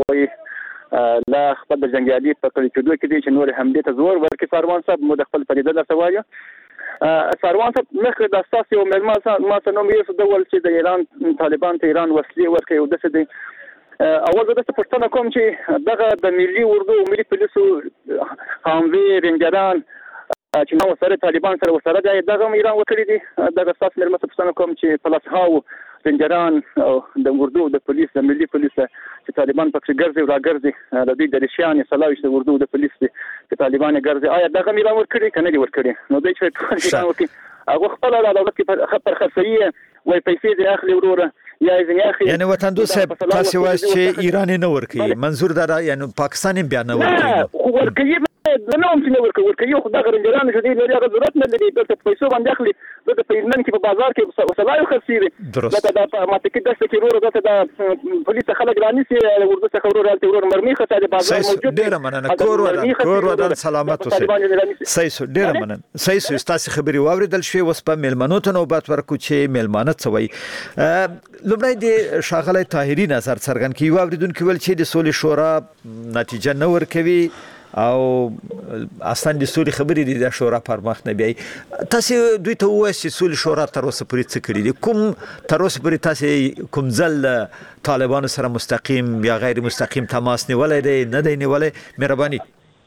هغه لا خپل د جنگیالي په کړي کېدو کې دي چې نور حملې ته زور ورکړي. سروان صاحب مو د خپل پدیده درته وایو. سروان صاحب مخکې د اساس یو مېلمه ما ته نوم یې ډول چې د ایران طالبان ته ایران وسلې ورکړي او داسې دي. اول زه د پښتنه کوم چې دغه د ملي اردو او ملي پولیسو حاموي رنجران چې نو سره طالبان سره وسره دی دغه ایران وکړي دي. دغه اساس مېلمه ته پښتنه کوم چې پلاس هاو رنجران او د اردو د پولیس د ملي پولیس چې طالبان پکې ګرځي او راګرځي د دې د رشيان سلاوي د اردو د پولیس چې طالبان ګرځي آیا دغه ایران ورکړي کنه دی ورکړي. نو دوی چې ایران وکړي هغه خپل د دولت کې خطر خرڅي وای پیسې دی اخلي وروره یا ځنې اخلي. یعنی وطن دوست صاحب تاسو وایي چې ایران نه ورکړي منظور دا یعنی پاکستان بیا نه ورکړي. ورکړي نه هم چې نه ورکړي ورکړي خو دا رنجران چې دی لري هغه ضرورت نه لري د پیسو باندې اخلي د پیمنټ کې په بازار کې وسلای خرڅي دا د ماته کې داسې کې وروره دا د پولیس خلک راني سي ورته څخه وروره الته ورور مرمي خته د بازار موجود ډیر مننه کور ودان کور ودان سلامت اوسئ. سایسو ډیر مننه سایسو تاسو خبري واوریدل شوی وس په ملمنو ته نوبت ورکو چې ملمانه څوي. لومړی د شاغله طاهری نظر څرګند کی واوریدونکو ول چې د سولې شورا نتیجه نه ورکوي او اصلا د سولې خبرې دي د شورا پر مخ نه بیاي. تاسو دوی ته وایي چې سولې شورا تر اوسه پورې څه کړی دي کوم تر اوسه پورې تاسو کوم ځل طالبانو سره مستقیم یا غیر مستقیم تماس نیولای دی نه دی نیولای؟ مهرباني.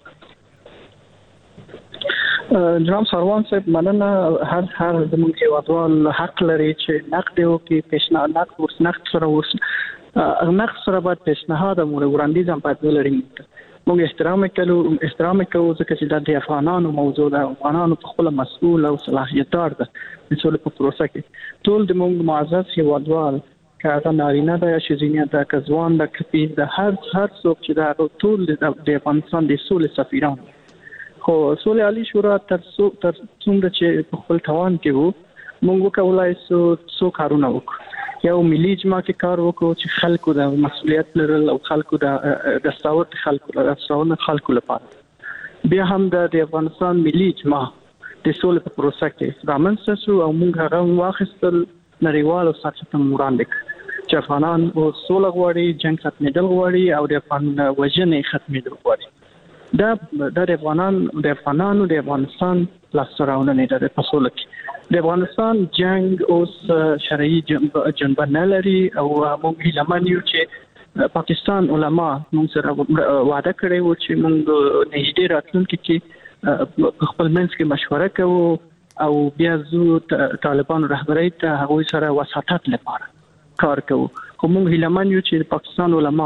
جناب سروان صاحب مننه. هر هر زموږ هیوادوال حق لري چې نقد وکړي پیشنهاد نقد ورس نقد سره ورس نقد سره باید پیشنهاد مو وړاندیز هم باید ولري. موږ احترام کوو احترام کوو ځکه چې د افغانانو موضوع د افغانانو په خپل مسؤل او صلاحیتدار ده د سولې په پروسه کې ټول د موږ معزز هیوادوال کاغه نارینه ده یا شزینه ده کزوان ده کپی ده هر هر څوک چې دا ټول د افغانستان د سولې سفیران. خو سولې عالی شورا تر څو تر څومره چې په خپل توان کې وو موږ وکولای سو څو کارونه وکړو. یو ملي اجماع کې کار وکړو چې خلکو د مسؤلیت لرل او خلکو د دستاورد خلکو د دستاورد خلکو لپاره بیا هم د افغانستان ملي اجماع د سولې په پروسه کې رامنځته شو او موږ هغه واخیستل نړیوال او ساتل وړاندې چې افغانان او سوله غواړي جنگ ختمېدل غواړي او د افغان وژنې ختمېدل غواړي. دا د افغانان د افغانانو د افغانستان لاسته نه ده په سوله کې. د افغانستان جنگ اوس شرعي جنبه نه لري او موږ هیلمن یو چې پاکستان علما موږ سره وعده کړی و چې موږ نږدې راتلونکي کې خپل منځ کې مشوره کوو او بیا زو طالبان رهبرۍ ته هغوی سره وساطت لپاره کار کوو. خو موږ هیلمن یو چې پاکستان علما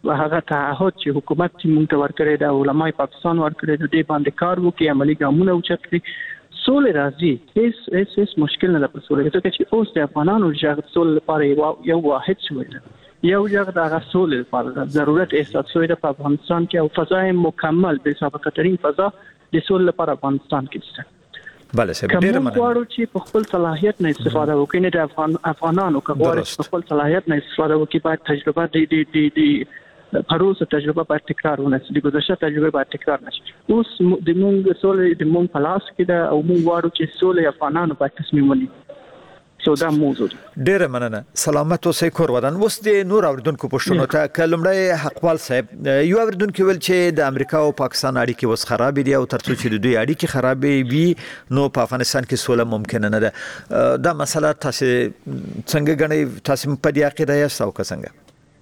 هغه تعهد چې حکومت موږ ته ورکړی د علماء پاکستان ورکړی د دې باندې کار وکړي عملی ګامونه اوچت کړي سولې راځي هیڅ هیڅ هیڅ مشکل نه ده په سولې ځکه چې اوس د افغانانو ژغ سولې لپاره یو واحد شوی دی یو ژغ د هغه سولې لپاره ضرورت احساس شوی دی په افغانستان کې او فضا مکمل بې سابقه ترین فضا د سولې لپاره افغانستان کې شته. بله صاحب ډیر مننه. کوم چې په خپل صلاحیت نه استفاده وکړي نه د افغان افغانانو کوي په خپل صلاحیت نه استفاده وکړي باید تجربه دی دی دی دی پروسه تجربه باید تکرار ونشي د گذشته تجربه باید تکرار نشي. اوس د موږ سولې د موږ پلاس کې دا او موږ وایو چې سولې افغانانو باید تصمیم ونیسي. سودا موضوع ډیر مننه. سلامت اوسئ کور ودان. اوس د نور اوریدونکو پوښتنو ته کلمړی حقپال صاحب یو اوریدونکو ول چې د امریکا او پاکستان اړیکې وس خراب دي او ترڅو چې د دوی اړیکې خراب وي نو په افغانستان کې سوله ممکن نه ده. دا مسله تاسو څنګه غنئ؟ تاسو په دې عقیده یاست او څنګه؟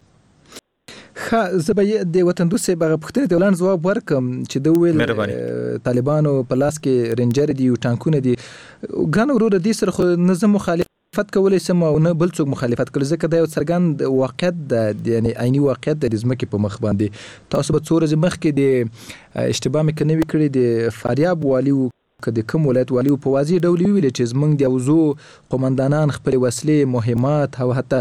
خا زبې د وطن دوسه بغه پختنه د ولان جواب ورکم چې د ویل طالبانو په لاس کې رنجر دي او ټانکونه دي غن ورور دي سره خو نظم مخالفت کولای سم او نه بل څوک مخالفت کوي ځکه دا یو څرګند واقعیت د یعنی عیني واقعیت د زمکه په مخ باندې تاسو به څور زمخ کې د اشتباه مې کني وکړي د فاریاب والی کله کوم ولایت والی په واضح ډول ویل چې زمنګ د اوزو قومندانان خپل وسلې مهمات او حتی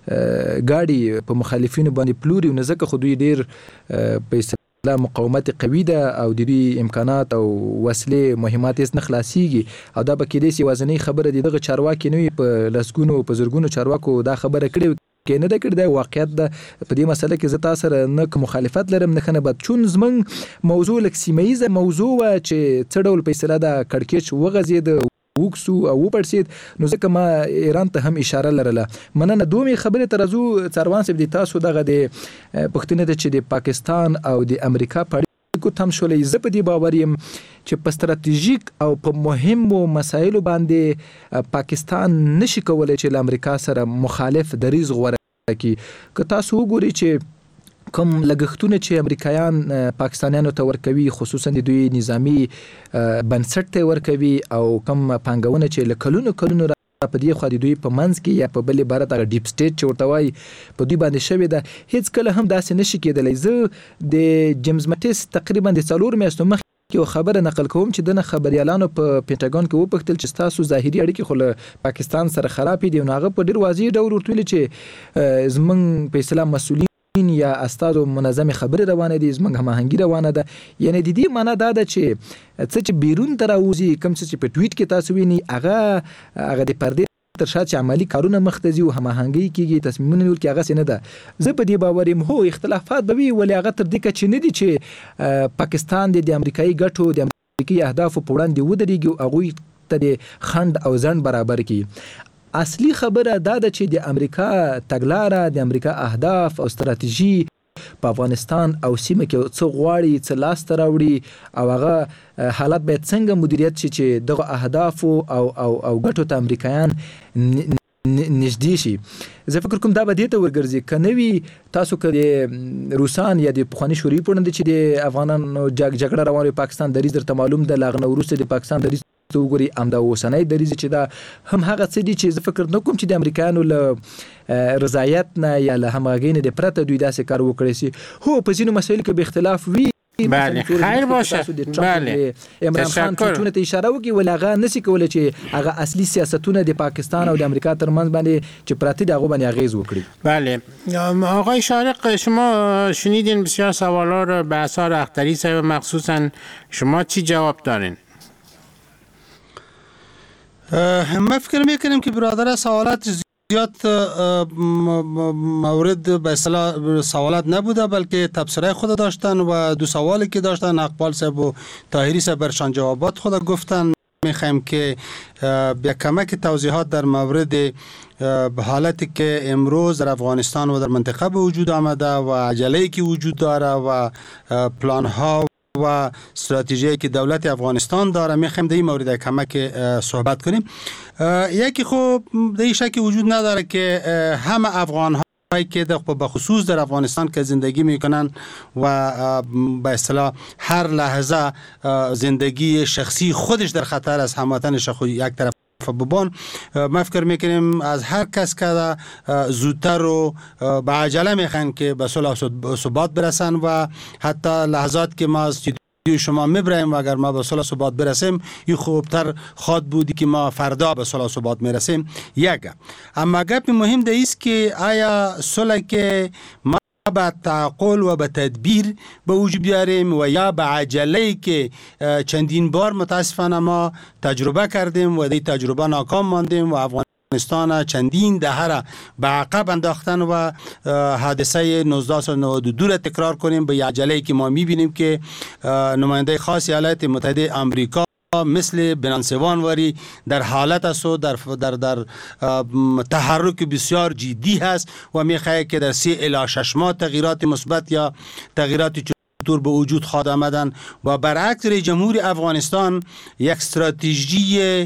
ګاډي په مخالفینو باندې پلوري نه ځکه خو دوی ډیر په اصطلاح مقاومت قوي ده او د دوی امکانات او وسلې مهمات یې نه خلاصيږي او دا به کېدې سي وازنی خبره دي دغه چارواکي نوې په لسګونو په زرګونو چارواکو دا خبره کړې کې نه د کړ د واقعیت د په دې مسله کې زتا سره نه مخالفت لرم نه خنه بد چون زمنګ موضوع لک سیمایزه موضوع چې څه ډول په اصطلاح د کړکېچ وغځید وکسو او پرسید نو ځکه ما ایران ته هم اشاره لرله مننه دومره خبره ترازو څاروان سب دي تاسو دغه د پښتنه د چې د پاکستان او د امریکا په کو تم شولې زه په دې باور یم چې په ستراتیژیک او په مهمو مسایلو باندې پاکستان نشي کولای چې له امریکا سره مخالف دریز غوړه کی که تاسو وګورئ چې کوم لګښتونه چې امریکایان پاکستانیانو ته ورکوي خصوصا د دوی نظامی بنسټ ته ورکوي او کوم پانګونه چې لکلونو کلونو په دې خو د دوی په منځ کې یا په بل عبارت هغه ډیپ سټیټ چې ورته وایي په دوی باندې شوی ده هیڅ کله هم داسې نشي کېدلی. زه د جیمز مټیس تقریبا د څلور میاشتو مخکې یو خبره نقل کوم چې دغه خبريالانو په پینټاګون کې وپوښتل چې تاسو ظاهري اړیکې خو له پاکستان سره خراب دي نو هغه په ډیر واضح ډول ورته چې زمونږ په اسلام مسؤلین یا استادو منظم خبره روانه دي زمونږ هماهنګي روانه ده یعنی د دې معنی دا ده چې څه چې بیرون تر اوزي کوم څه چې په ټویټ کې تاسو ویني هغه هغه د پردې تر شا چې عملی کارونه مختزي او هماهنګي کیږي تصمیمونه نیول کې هغه څه نه ده. زه په دې باور یم هو اختلافات به وي ولې هغه تر دې کې نه دي چې پاکستان د امریکایي ګټو د امریکایي اهدافو په وړاندې ودرېږي او هغه ته د خند او ځند برابر کړي. اصلي خبره دا ده چې د امریکا تګلاره د امریکا اهداف او ستراتیژي په افغانستان او سیمه کې څو غواړي څه لاس ته راوړي او هغه حالات باید څنګه مدیریت شي چې دغه اهداف او او او ګټو ته امریکایان نږدې شي. زه فکر کوم دا به دې ته ورګرځي کنوي تاسو کې روسان یا د پخوانی شوروي پوند چې د افغانانو جګړه روانه پاکستان د ریز درته معلوم ده لاغنه وروسته د پاکستان د ریز تو ګوري امدا وسنۍ د ریز چې دا هم هغه څه دي چې زه فکر نه کوم چې د امریکایانو له رضایت نه یا له همغږۍ نه د پرته دوی داسې کار وکړي سي. هو په ځینو مسایلو کې به اختلاف وي بله خیر باشه بله عمران خان ټوټونه ته اشاره وکړي ولغه نسی کولای چې هغه اصلي سیاستونه د پاکستان او د امریکا ترمنځ باندې چې پراتی دغه باندې اغیز وکړي. بله آقای شارق شما شنیدین بسیار سوالا رو به اثر اختری صاحب مخصوصا شما چی جواب دارین؟ من فکر میکنم که برادر سوالات زیاد مورد به اصطلاح سوالات نبوده بلکه تبصره خود داشتن و دو سوالی که داشتن اقبال صاحب و طاهری صاحب برشان جوابات خود گفتن. میخوایم که بیا کمک توضیحات در مورد حالتی که امروز در افغانستان و در منطقه به وجود آمده و عجله‌ای که وجود داره و پلان ها و استراتژی که دولت افغانستان داره میخوایم در این مورد کمک صحبت کنیم. یکی خب در این شکی وجود نداره که همه افغان هایی که به خصوص در افغانستان که زندگی میکنن و به اصطلاح هر لحظه زندگی شخصی خودش در خطر است، هموطنش خود یک طرف ببان ما فکر میکنیم از هر کس که زودتر و به عجله میخوان که به صلح و ثبات برسن و حتی لحظات که ما از شما میبریم و اگر ما به صلح و ثبات برسیم این خوبتر خواد بودی که ما فردا به صلح و ثبات میرسیم. یک اما گپ مهم ده است که آیا صلح که ما با تعقل و به تدبیر به وجود بیاریم و یا به عجله که چندین بار متاسفانه ما تجربه کردیم و دی تجربه ناکام ماندیم و افغانستان چندین دهه را به عقب انداختن و حادثه نوزده نود و دو را تکرار کنیم به عجله که ما میبینیم که نماینده خاص ایالات متحده آمریکا مثل بنانسوانواری در حالت است و در, در, در تحرک بسیار جدی هست و میخواهد که در سی الی شش ماه تغییرات مثبت یا تغییرات چطور به وجود خواهد آمدن و برعکس جمهوری افغانستان یک استراتژی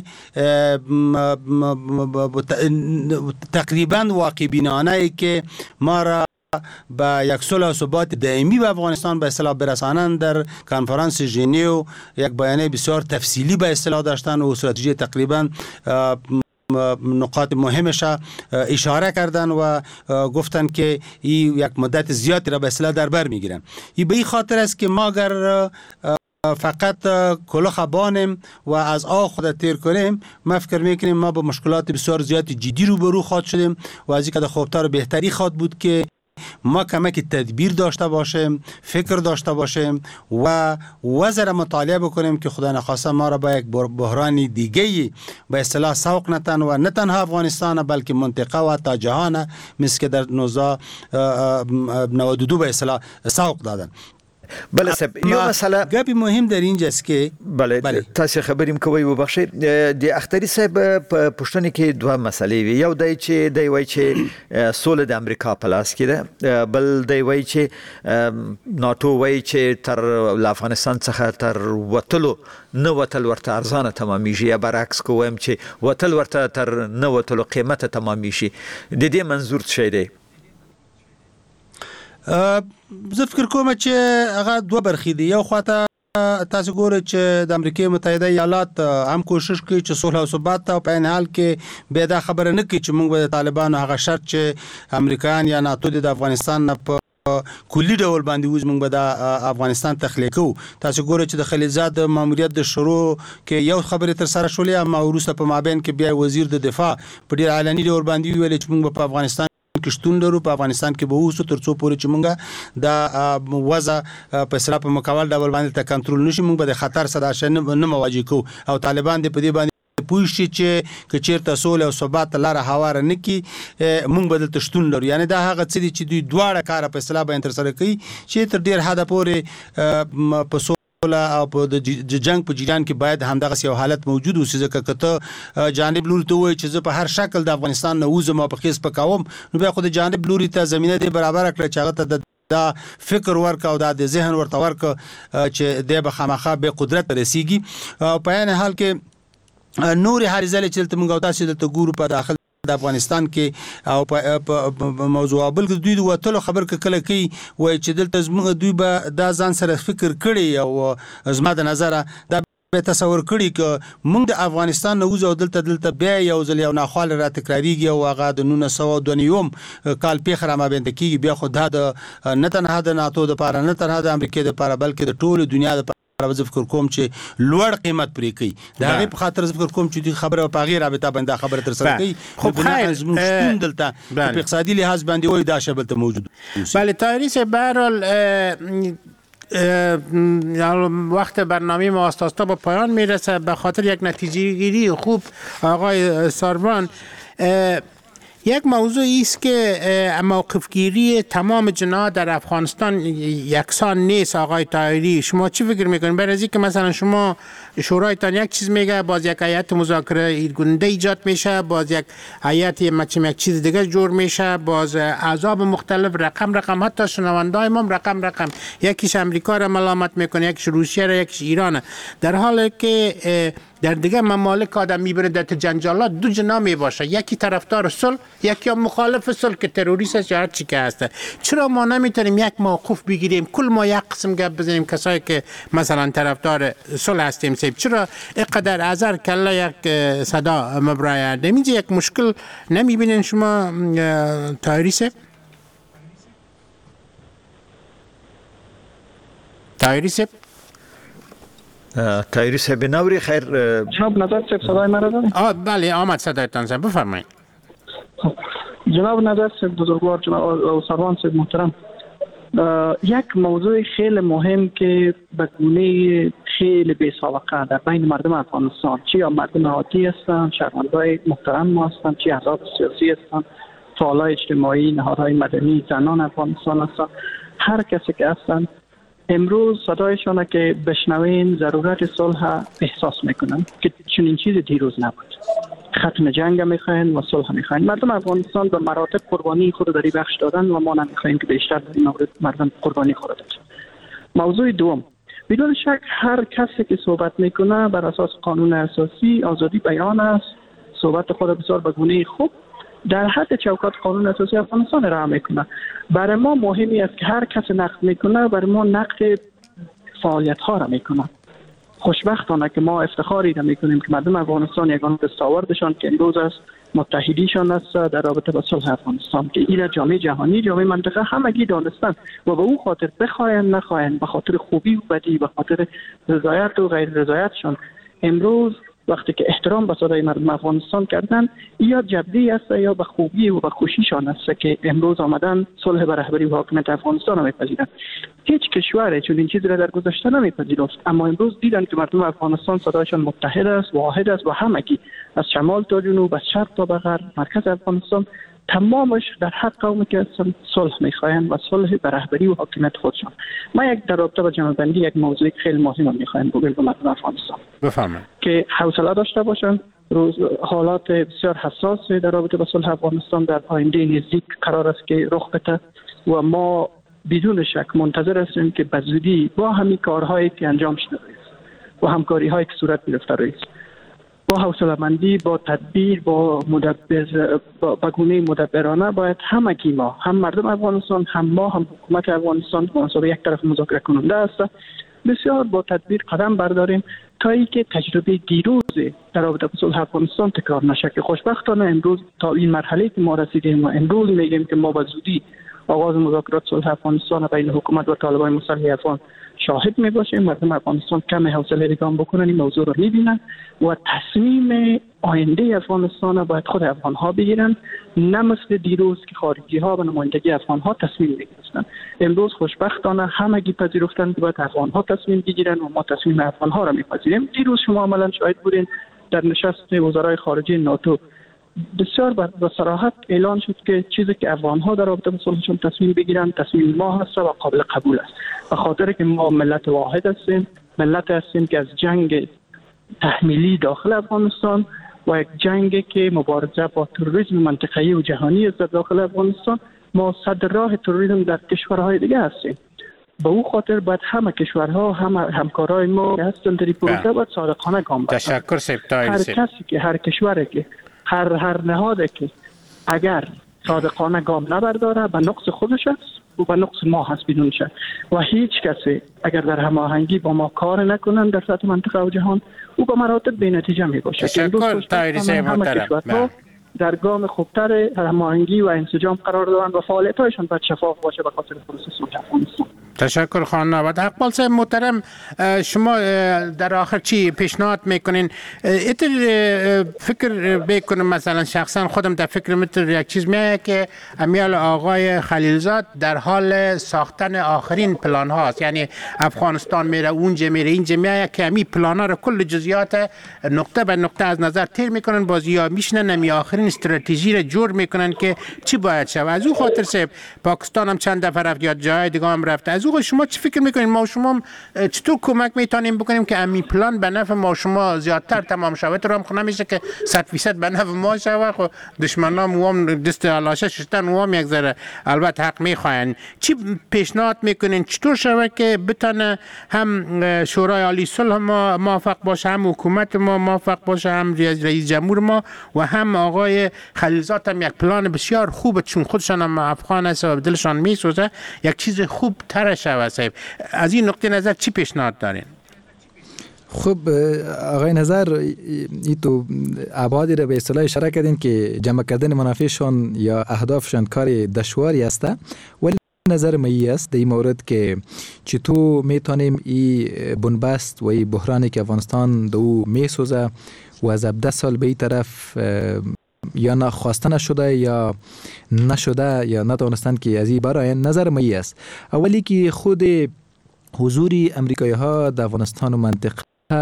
تقریبا واقع بینانه که ما را با یک صلح و ثبات دائمی به افغانستان به اصطلاح برسانند در کنفرانس ژنو یک بیانیه بسیار تفصیلی به اصطلاح داشتن و استراتژی تقریبا نقاط مهمش اشاره کردن و گفتن که این یک مدت زیادی را به اصطلاح در بر میگیرن. این به این خاطر است که ما اگر فقط کلوخ بانیم و از آه خود تیر کنیم ما فکر میکنیم ما با مشکلات بسیار زیادی جدی روبرو خواهد شدیم و از این که خوبتر و بهتری خواهد بود که ما کمک تدبیر داشته باشیم، فکر داشته باشیم و وزر مطالعه بکنیم که خدا نخواسته ما را با یک بحران دیگه به اصطلاح سوق نتن و نه تنها افغانستان بلکه منطقه و تا جهان مثل که در نوزده نود و دو به اصطلاح سوق دادن. بله صاحب یو مسئله گپی مهم در اینجاست که بله, بله. تاسو خبریم کوي وبخښئ د اختری صاحب پښتنې کې دوه مسلې وي یو دای چې دی وای چې سول د امریکا په لاس کې ده بل دی وای چې ناتو وای چې تر افغانستان څخه تر وتلو نه وتل ورته ارزانه تمامېږي یا برعکس کوم چې وتل ورته تر نه وتلو قیمته تمامېږي د دې منظور څه دی؟ زه فکر کوم چې هغه دوه برخې دي. یو خواته تاسو ګورئ چې د امریکای متحده ایالات هم کوشش کوي چې صلح او ثبات او په عین حال کې به دا خبره نه کوي چې موږ به د طالبانو هغه شرط چې امریکایان یا ناتو د افغانستان نه په کلی ډول باندې وز موږ به د افغانستان تخلیه کوو. تاسو ګورئ چې د خلیلزاد ماموریت د شروع کې یو خبره تر سره شولې اما وروسته په مابین کې بیا وزیر د دفاع په ډیر علني ډول باندې ویل چې موږ په افغانستان کشتون لرو په افغانستان کې به اوسو تر څو پورې چې مونږه د وضع په اصطلاح په مکمل ډول باندې ته کنټرول نشي مونږ به د خطر سره نه مواجه کوو او طالبان دې په دې باندې پوه شي چې که چیرته سوله او ثبات لاره هواره نه کی مونږ به دلته شتون لرو. یعنی دا هغه څه دي چې دوی دواړه کار په اصطلاح باندې تر سره کوي چې تر ډیر حد پورې په او په د جنگ په جریان کې باید همدغه یو حالت موجود اوسي ځکه کته جانب لوري ته وای چې زه په هر شکل د افغانستان نه وزم او په خیس پکاوم نو بیا خو د جانب لوري ته زمينه دی برابر کړ چې هغه ته دا فکر ورک او د ذهن ورته ورک چې د بخمخه به قدرت رسیږي. په عین حال کې نور هرزله چې تل موږ تاسو د ګورو په داخل د افغانستان کې او په موضوع بل دوی د وټلو خبر کله کوي وای چې دلته زموږ دوی به دا ځان سره فکر کړي او زما د نظر دا به تصور کړي ک موږ د افغانستان نو زو دلته دلته بیا یو ځل یو ناخوال را تکراریږي او هغه د نونه سو د نیوم کال پیخره ما بنت کیږي بیا خو دا د نه تنها د ناتو د پاره نه تنها د امریکا د پاره بلکې د ټول دنیا د زه فکر کوم چې لوړ قیمت پرې کوي دا غي په خاطر زه فکر کوم چې د خبره په غیر رابطه باندې خبره تر سره کوي خو خیر زموږ دلته په اقتصادي لحاظ باندې وای دا شبل ته موجود بله تاریخ به هر وقت برنامه ما آستاستا به پایان میرسه به خاطر یک نتیجه گیری خوب آقای ساربان یک موضوع است که موقف گیری تمام جناح در افغانستان یکسان نیست. آقای طاهری شما چی فکر میکنید؟ برای اینکه مثلا شما شورایتان یک چیز میگه باز یک هیئت مذاکره ایرگونده ایجاد میشه باز یک هیئت مچم یک چیز دیگه جور میشه باز احزاب مختلف رقم رقم حتی شنوندای ما رقم رقم یکیش امریکا را ملامت میکنه یکیش روسیه را یکیش ایران در حالی که در دیگه ممالک آدم میبره در جنجالات دو جناح میباشه یکی طرفدار صلح یک یا مخالف صلح که تروریست است یا هر چی که هست. چرا ما نمیتونیم یک موقف بگیریم کل ما یک قسم گپ بزنیم کسایی که مثلا طرفدار صلح هستیم سیب؟ چرا اینقدر ازر کله یک صدا مبرای نمیشه؟ یک مشکل نمیبینین شما طاهری سیب؟ طاهری سیب؟ طاهری سیب نوری خیر. جناب نظر سیب صدای مرا دارید؟ آه بله آمد صدایتان سیب، بفرمایید. جناب نظر سیب بزرگوار، جناب سروان سیب محترم، یک موضوع خیلی مهم که به گونه خیلی بی سابقه در بین مردم افغانستان، چی یا مردم عادی هستند، شهروندای محترم ما هستند، چی احزاب سیاسی هستند، فعالای اجتماعی، نهادهای مدنی، زنان افغانستان هستند، هر کسی که هستند امروز صدایشان که بشنوین ضرورت صلح احساس میکنن که چنین چیز دیروز نبود. ختم جنگ میخواین و صلح میخواین. مردم افغانستان به مراتب قربانی خود داری بخش دادن و ما نمیخوایم که بیشتر در این مورد مردم قربانی خود داد. موضوع دوم، بدون شک هر کسی که صحبت میکنه بر اساس قانون اساسی آزادی بیان است، صحبت خود بسیار به گونه خوب در حد چوکات قانون اساسی افغانستان رعایت میکنه. برای ما مهمی است که هر کس نقد میکنه برای ما نقد فعالیت ها را میکنه. خوشبختانه که ما افتخاری را میکنیم که مردم افغانستان یگانه دستاوردشان که امروز است متحدیشان است در رابطه با صلح افغانستان که اینا جامعه جهانی، جامعه منطقه همگی دانستن و به او خاطر بخواین نخواین، به خاطر خوبی و بدی، به خاطر رضایت و غیر رضایتشان امروز وقتی که احترام به صدای مردم افغانستان کردن، یا جبری است یا به خوبی و به خوشیشان است که امروز آمدن صلح به رهبری و حاکمیت افغانستان را میپذیرند. هیچ کشوری چون این چیز را در گذشته نمیپذیرفت، اما امروز دیدن که مردم افغانستان صدایشان متحد است، واحد است و همگی از شمال تا جنوب، از شرق تا به غرب، مرکز افغانستان تمامش در حق قومی که صلح میخواین و صلح به رهبری و حاکمیت خودشان. ما یک در رابطه با جمع‌بندی یک موضوع خیلی مهم میخوایم بگم به مردم افغانستان بفرمایید که حوصله داشته باشن. روز حالات بسیار حساس در رابطه با صلح افغانستان در آینده نزدیک قرار است که رخ بده و ما بدون شک منتظر هستیم که به زودی با همین کارهایی که انجام شده و همکاری هایی که صورت گرفته است با حوصله‌مندی، با تدبیر، با مدبر، با, با گونه مدبرانه باید همگی ما، هم مردم افغانستان، هم ما، هم حکومت افغانستان که منصوب یک طرف مذاکره کننده است، بسیار با تدبیر قدم برداریم تا اینکه تجربه دیروز در رابطه با صلح افغانستان تکرار نشه که خوشبختانه امروز تا این مرحله که ما رسیدیم و امروز میگیم که ما به زودی آغاز مذاکرات صلح افغانستان بین حکومت و طالبان مسلح افغان شاهد می باشیم. مردم افغانستان کم حوصله دیگه بکنن، این موضوع رو میبینن و تصمیم آینده افغانستان باید خود افغان ها بگیرن، نه مثل دیروز که خارجی ها به نمایندگی افغان ها تصمیم میگیرن. امروز خوشبختانه همگی پذیرفتن که باید افغان ها تصمیم بگیرن و ما تصمیم افغان ها را میپذیریم. دیروز شما عملا شاهد بودین در نشست وزرای خارجه ناتو بسیار با صراحت اعلان شد که چیزی که افغان ها در رابطه با صلحشون تصمیم بگیرن تصمیم ما هست و قابل قبول است، به خاطر که ما ملت واحد هستیم، ملت هستیم که از جنگ تحمیلی داخل افغانستان و یک جنگی که مبارزه با تروریسم منطقه‌ای و جهانی است در داخل افغانستان، ما صدر راه تروریسم در کشورهای دیگه هستیم. به او خاطر باید همه کشورها، همه همکارای ما که هستند در این پروژه باید صادقانه گام بردارند. تشکر سپتایی هر کسی که هر کشوری که هر هر نهاده که اگر صادقانه گام نبرداره به نقص خودش است و به نقص ما هست بدون شک، و هیچ کسی اگر در هماهنگی با ما کار نکنن در سطح منطقه و جهان او به مراتب بی نتیجه می باشه. تشکر طاهری صاحب محترم. در گام خوبتر هماهنگی و انسجام قرار دارن و فعالیت‌هایشان باید شفاف باشه به خاطر پروسه صلح افغانستان. تشکر خانم نوبت. اقبال صاحب محترم، شما در آخر چی پیشنهاد میکنین؟ اتر فکر بکنم مثلا شخصا خودم در فکر متر یک چیز میایه که امیال آقای خلیلزاد در حال ساختن آخرین پلان هاست، یعنی افغانستان میره اونجا میره اینجا میایه که امی پلان ها رو کل جزئیات نقطه به نقطه از نظر تیر میکنن، بازی یا میشنن امی آخرین استراتژی رو جور میکنن که چی باید شود. از اون خاطر صاحب پاکستان هم چند دفعه رفت یا جای دیگه هم رفت، از از او شما چی فکر میکنید ما شما چطور کمک میتونیم بکنیم که امی پلان به نفع ما شما زیادتر تمام شود؟ رو هم نمیشه که صد فیصد به نفع ما شود. خب دشمنان موام دست علاشه ششتن موام یک ذره البته حق میخواین. چی پیشنهاد میکنین چطور شود که بتونه هم شورای عالی صلح ما موافق باشه، هم حکومت ما موافق باشه، هم رئیس جمهور ما و هم آقای خلیلزاد هم یک پلان بسیار خوبه، چون خودشان هم افغان است و دلشان میسوزه، یک چیز خوب تر شود. صاحب از این نقطه نظر چی پیشنهاد دارین؟ خب آقای نظر، ای تو ابعادی را به اصطلاح اشاره کردین که جمع کردن منافعشان یا اهدافشان کار دشواری است، ولی نظر می است در این مورد که چطور میتونیم این بنبست و این بحرانی که افغانستان دو میسوزه و از هفده سال به این طرف یا نخواسته نشده یا نشده یا نتوانستند که از این برای نظر می است. اولی که خود حضور امریکایی ها در افغانستان و منطقه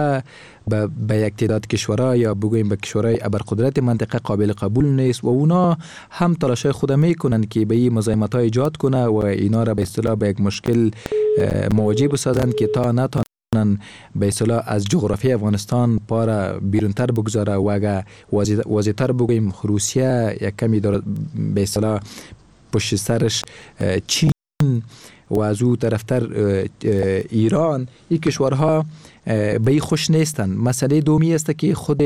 به با یک تعداد کشورها یا بگوییم به کشورهای ابرقدرت منطقه قابل قبول نیست و اونا هم تلاشای خود میکنند که به این مزاحمت ها ایجاد کنه و اینا را به اصطلاح به یک مشکل مواجه بسازند که تا نتوانند به اصطلاح از جغرافی افغانستان پارا بیرونتر بگذاره و اگر واضح‌تر بگوییم روسیه یک کمی دارد به اصطلاح پشت سرش چین و از او طرفتر ایران، این کشورها به این خوش نیستن. مسئله دومی است که خود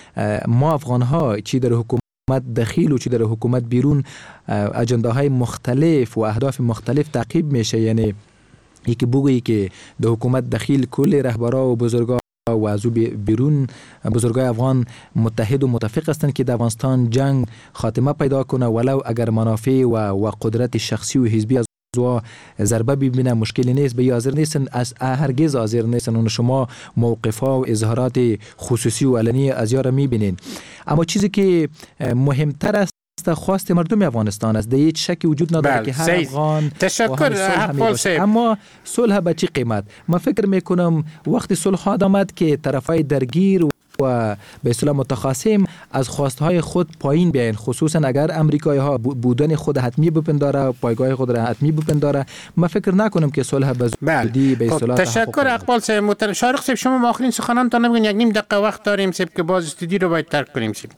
ما افغان ها چی در حکومت داخل و چی در حکومت بیرون اجنده های مختلف و اهداف مختلف تعقیب میشه. یعنی یکی بگویی که در حکومت داخل کل رهبران و بزرگان و از او بیرون بزرگای افغان متحد و متفق هستند که در افغانستان جنگ خاتمه پیدا کنه، ولو اگر منافع و, و قدرت شخصی و حزبی از و ضربه ببینه مشکلی نیست، به حاضر نیستن، از هرگز حاضر نیستن. اون شما موقف‌ها و اظهارات خصوصی و علنی از یارا میبینین. اما چیزی که مهمتر است خواست مردم افغانستان است. در هیچ شکی وجود نداره که هر افغان تشکر اما صلح به چه قیمت؟ من فکر میکنم وقتی صلح آمد که طرفای درگیر و به اصطلاح متخاصم از خواستهای خود پایین بیاین، خصوصا اگر امریکایی ها بودن خود حتمی بپنداره، پایگاه خود را حتمی بپنداره، من فکر نکنم که صلح به زودی به اصطلاح تشکر. اقبال صاحب محترم، شارق صاحب شما آخرین سخنان تا نمیگن، یک نیم دقیقه وقت داریم صاحب که باز استودیو رو باید ترک کنیم صاحب.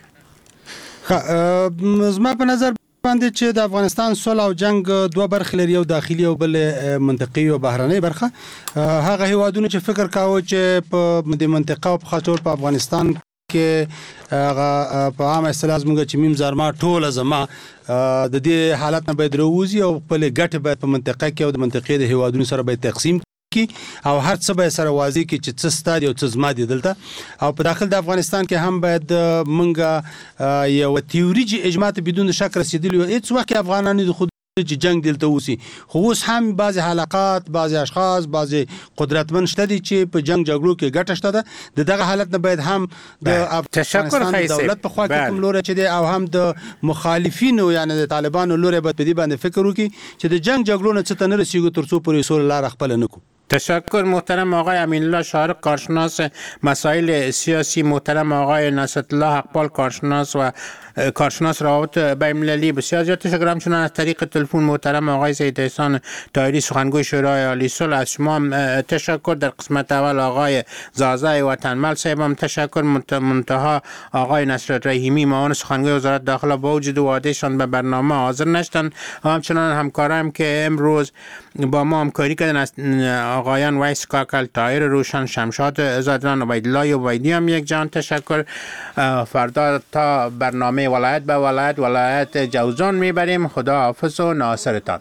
از ما په نظر باندې چې د افغانستان صلح او جنگ دوه برخې لري، یو داخلي او بل منطقي او بهرنۍ برخه. هغه هیوادونه چې فکر کاوه چې په د منطقه او په خاطر په افغانستان کې هغه په عام اصطلاح زموږ چې میم زرما ټوله زما د دې حالت نه باید راوځي او خپل ګټه باید په منطقه کې او د منطقې د هیوادونو سره باید تقسیم کی او هر څه به سره واضح کی چې څه ستاد او څه زما دي دلته او په داخل د افغانستان کې هم باید مونږه یو تیوریجی اجماع بدون شک رسیدلی. هیڅ وخت افغانانو د خود چې جنگ دلته وسی، خو اوس هم بعضی حلقات، بعضی اشخاص، بعضی قدرتمن شته دي چې په جنگ جګړو کې ګټه شته ده. د دغه حالت نه باید هم د افغانستان دولت په خوا کې کوم لوري چې دی او هم د مخالفینو یعنی د طالبانو لوري باید په دې باندې فکر وکړي چې د جنگ جګړو نه څه ته نه رسیږي تر څو پورې سول لار خپل نه کو. تشکر محترم آقای امین الله شارق کارشناس مسائل سیاسی، محترم آقای نصرت الله اقبال کارشناس و کارشناس روابط بین المللی. بسیار زیاد تشکر. همچنین از طریق تلفن محترم آقای سید احسان طاهری سخنگوی شورای عالی صلح، از شما هم تشکر. در قسمت اول آقای زازای وطنمل صاحب هم تشکر. منتها آقای نصرت رحیمی معاون سخنگوی وزارت داخله با وجود وعدهشان به برنامه حاضر نشدند. همچنین همکارم که امروز با ما همکاری کردن از آقایان ویس کاکل، طاهر روشن، شمشاد زادران، عبیدالله عبیدی هم یک جان تشکر. فردا تا برنامه ولایت به ولایت ولایت جوزان میبریم. خدا حافظ و ناصرتان.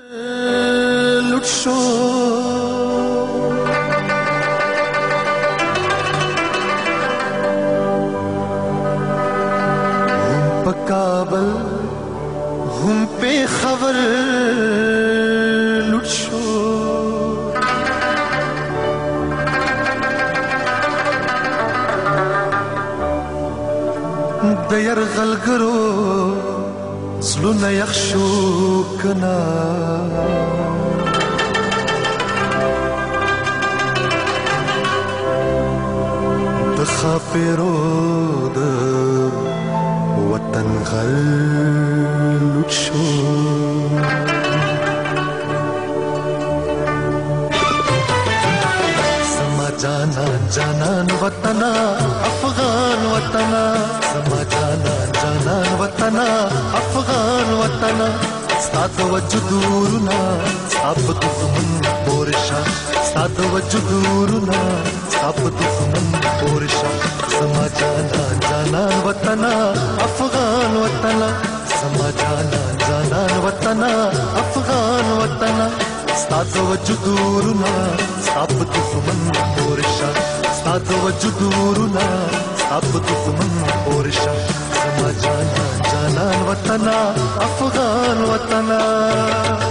کابل هم په خبر لوټ شو، د یرغلګرو زړونه یخ شو کنه، د خاپیرو د وطن غل لوټ شو، جانان جانان وطنا افغان وطنا زما جانان جانان وطنا افغان وطنا ستاد وجودورنا ستاد دښمن پورشا ستاد وجودورنا ستاد دښمن پورشا زما جانان جانان وطنا افغان وطنا زما جانان جانان وطنا افغان وطنا ستاد وجودورنا ستاد دښمن پورشا ستاد وجودورنا ستاد دښمن پورشا زما جانان جانان وطنا افغان وطنا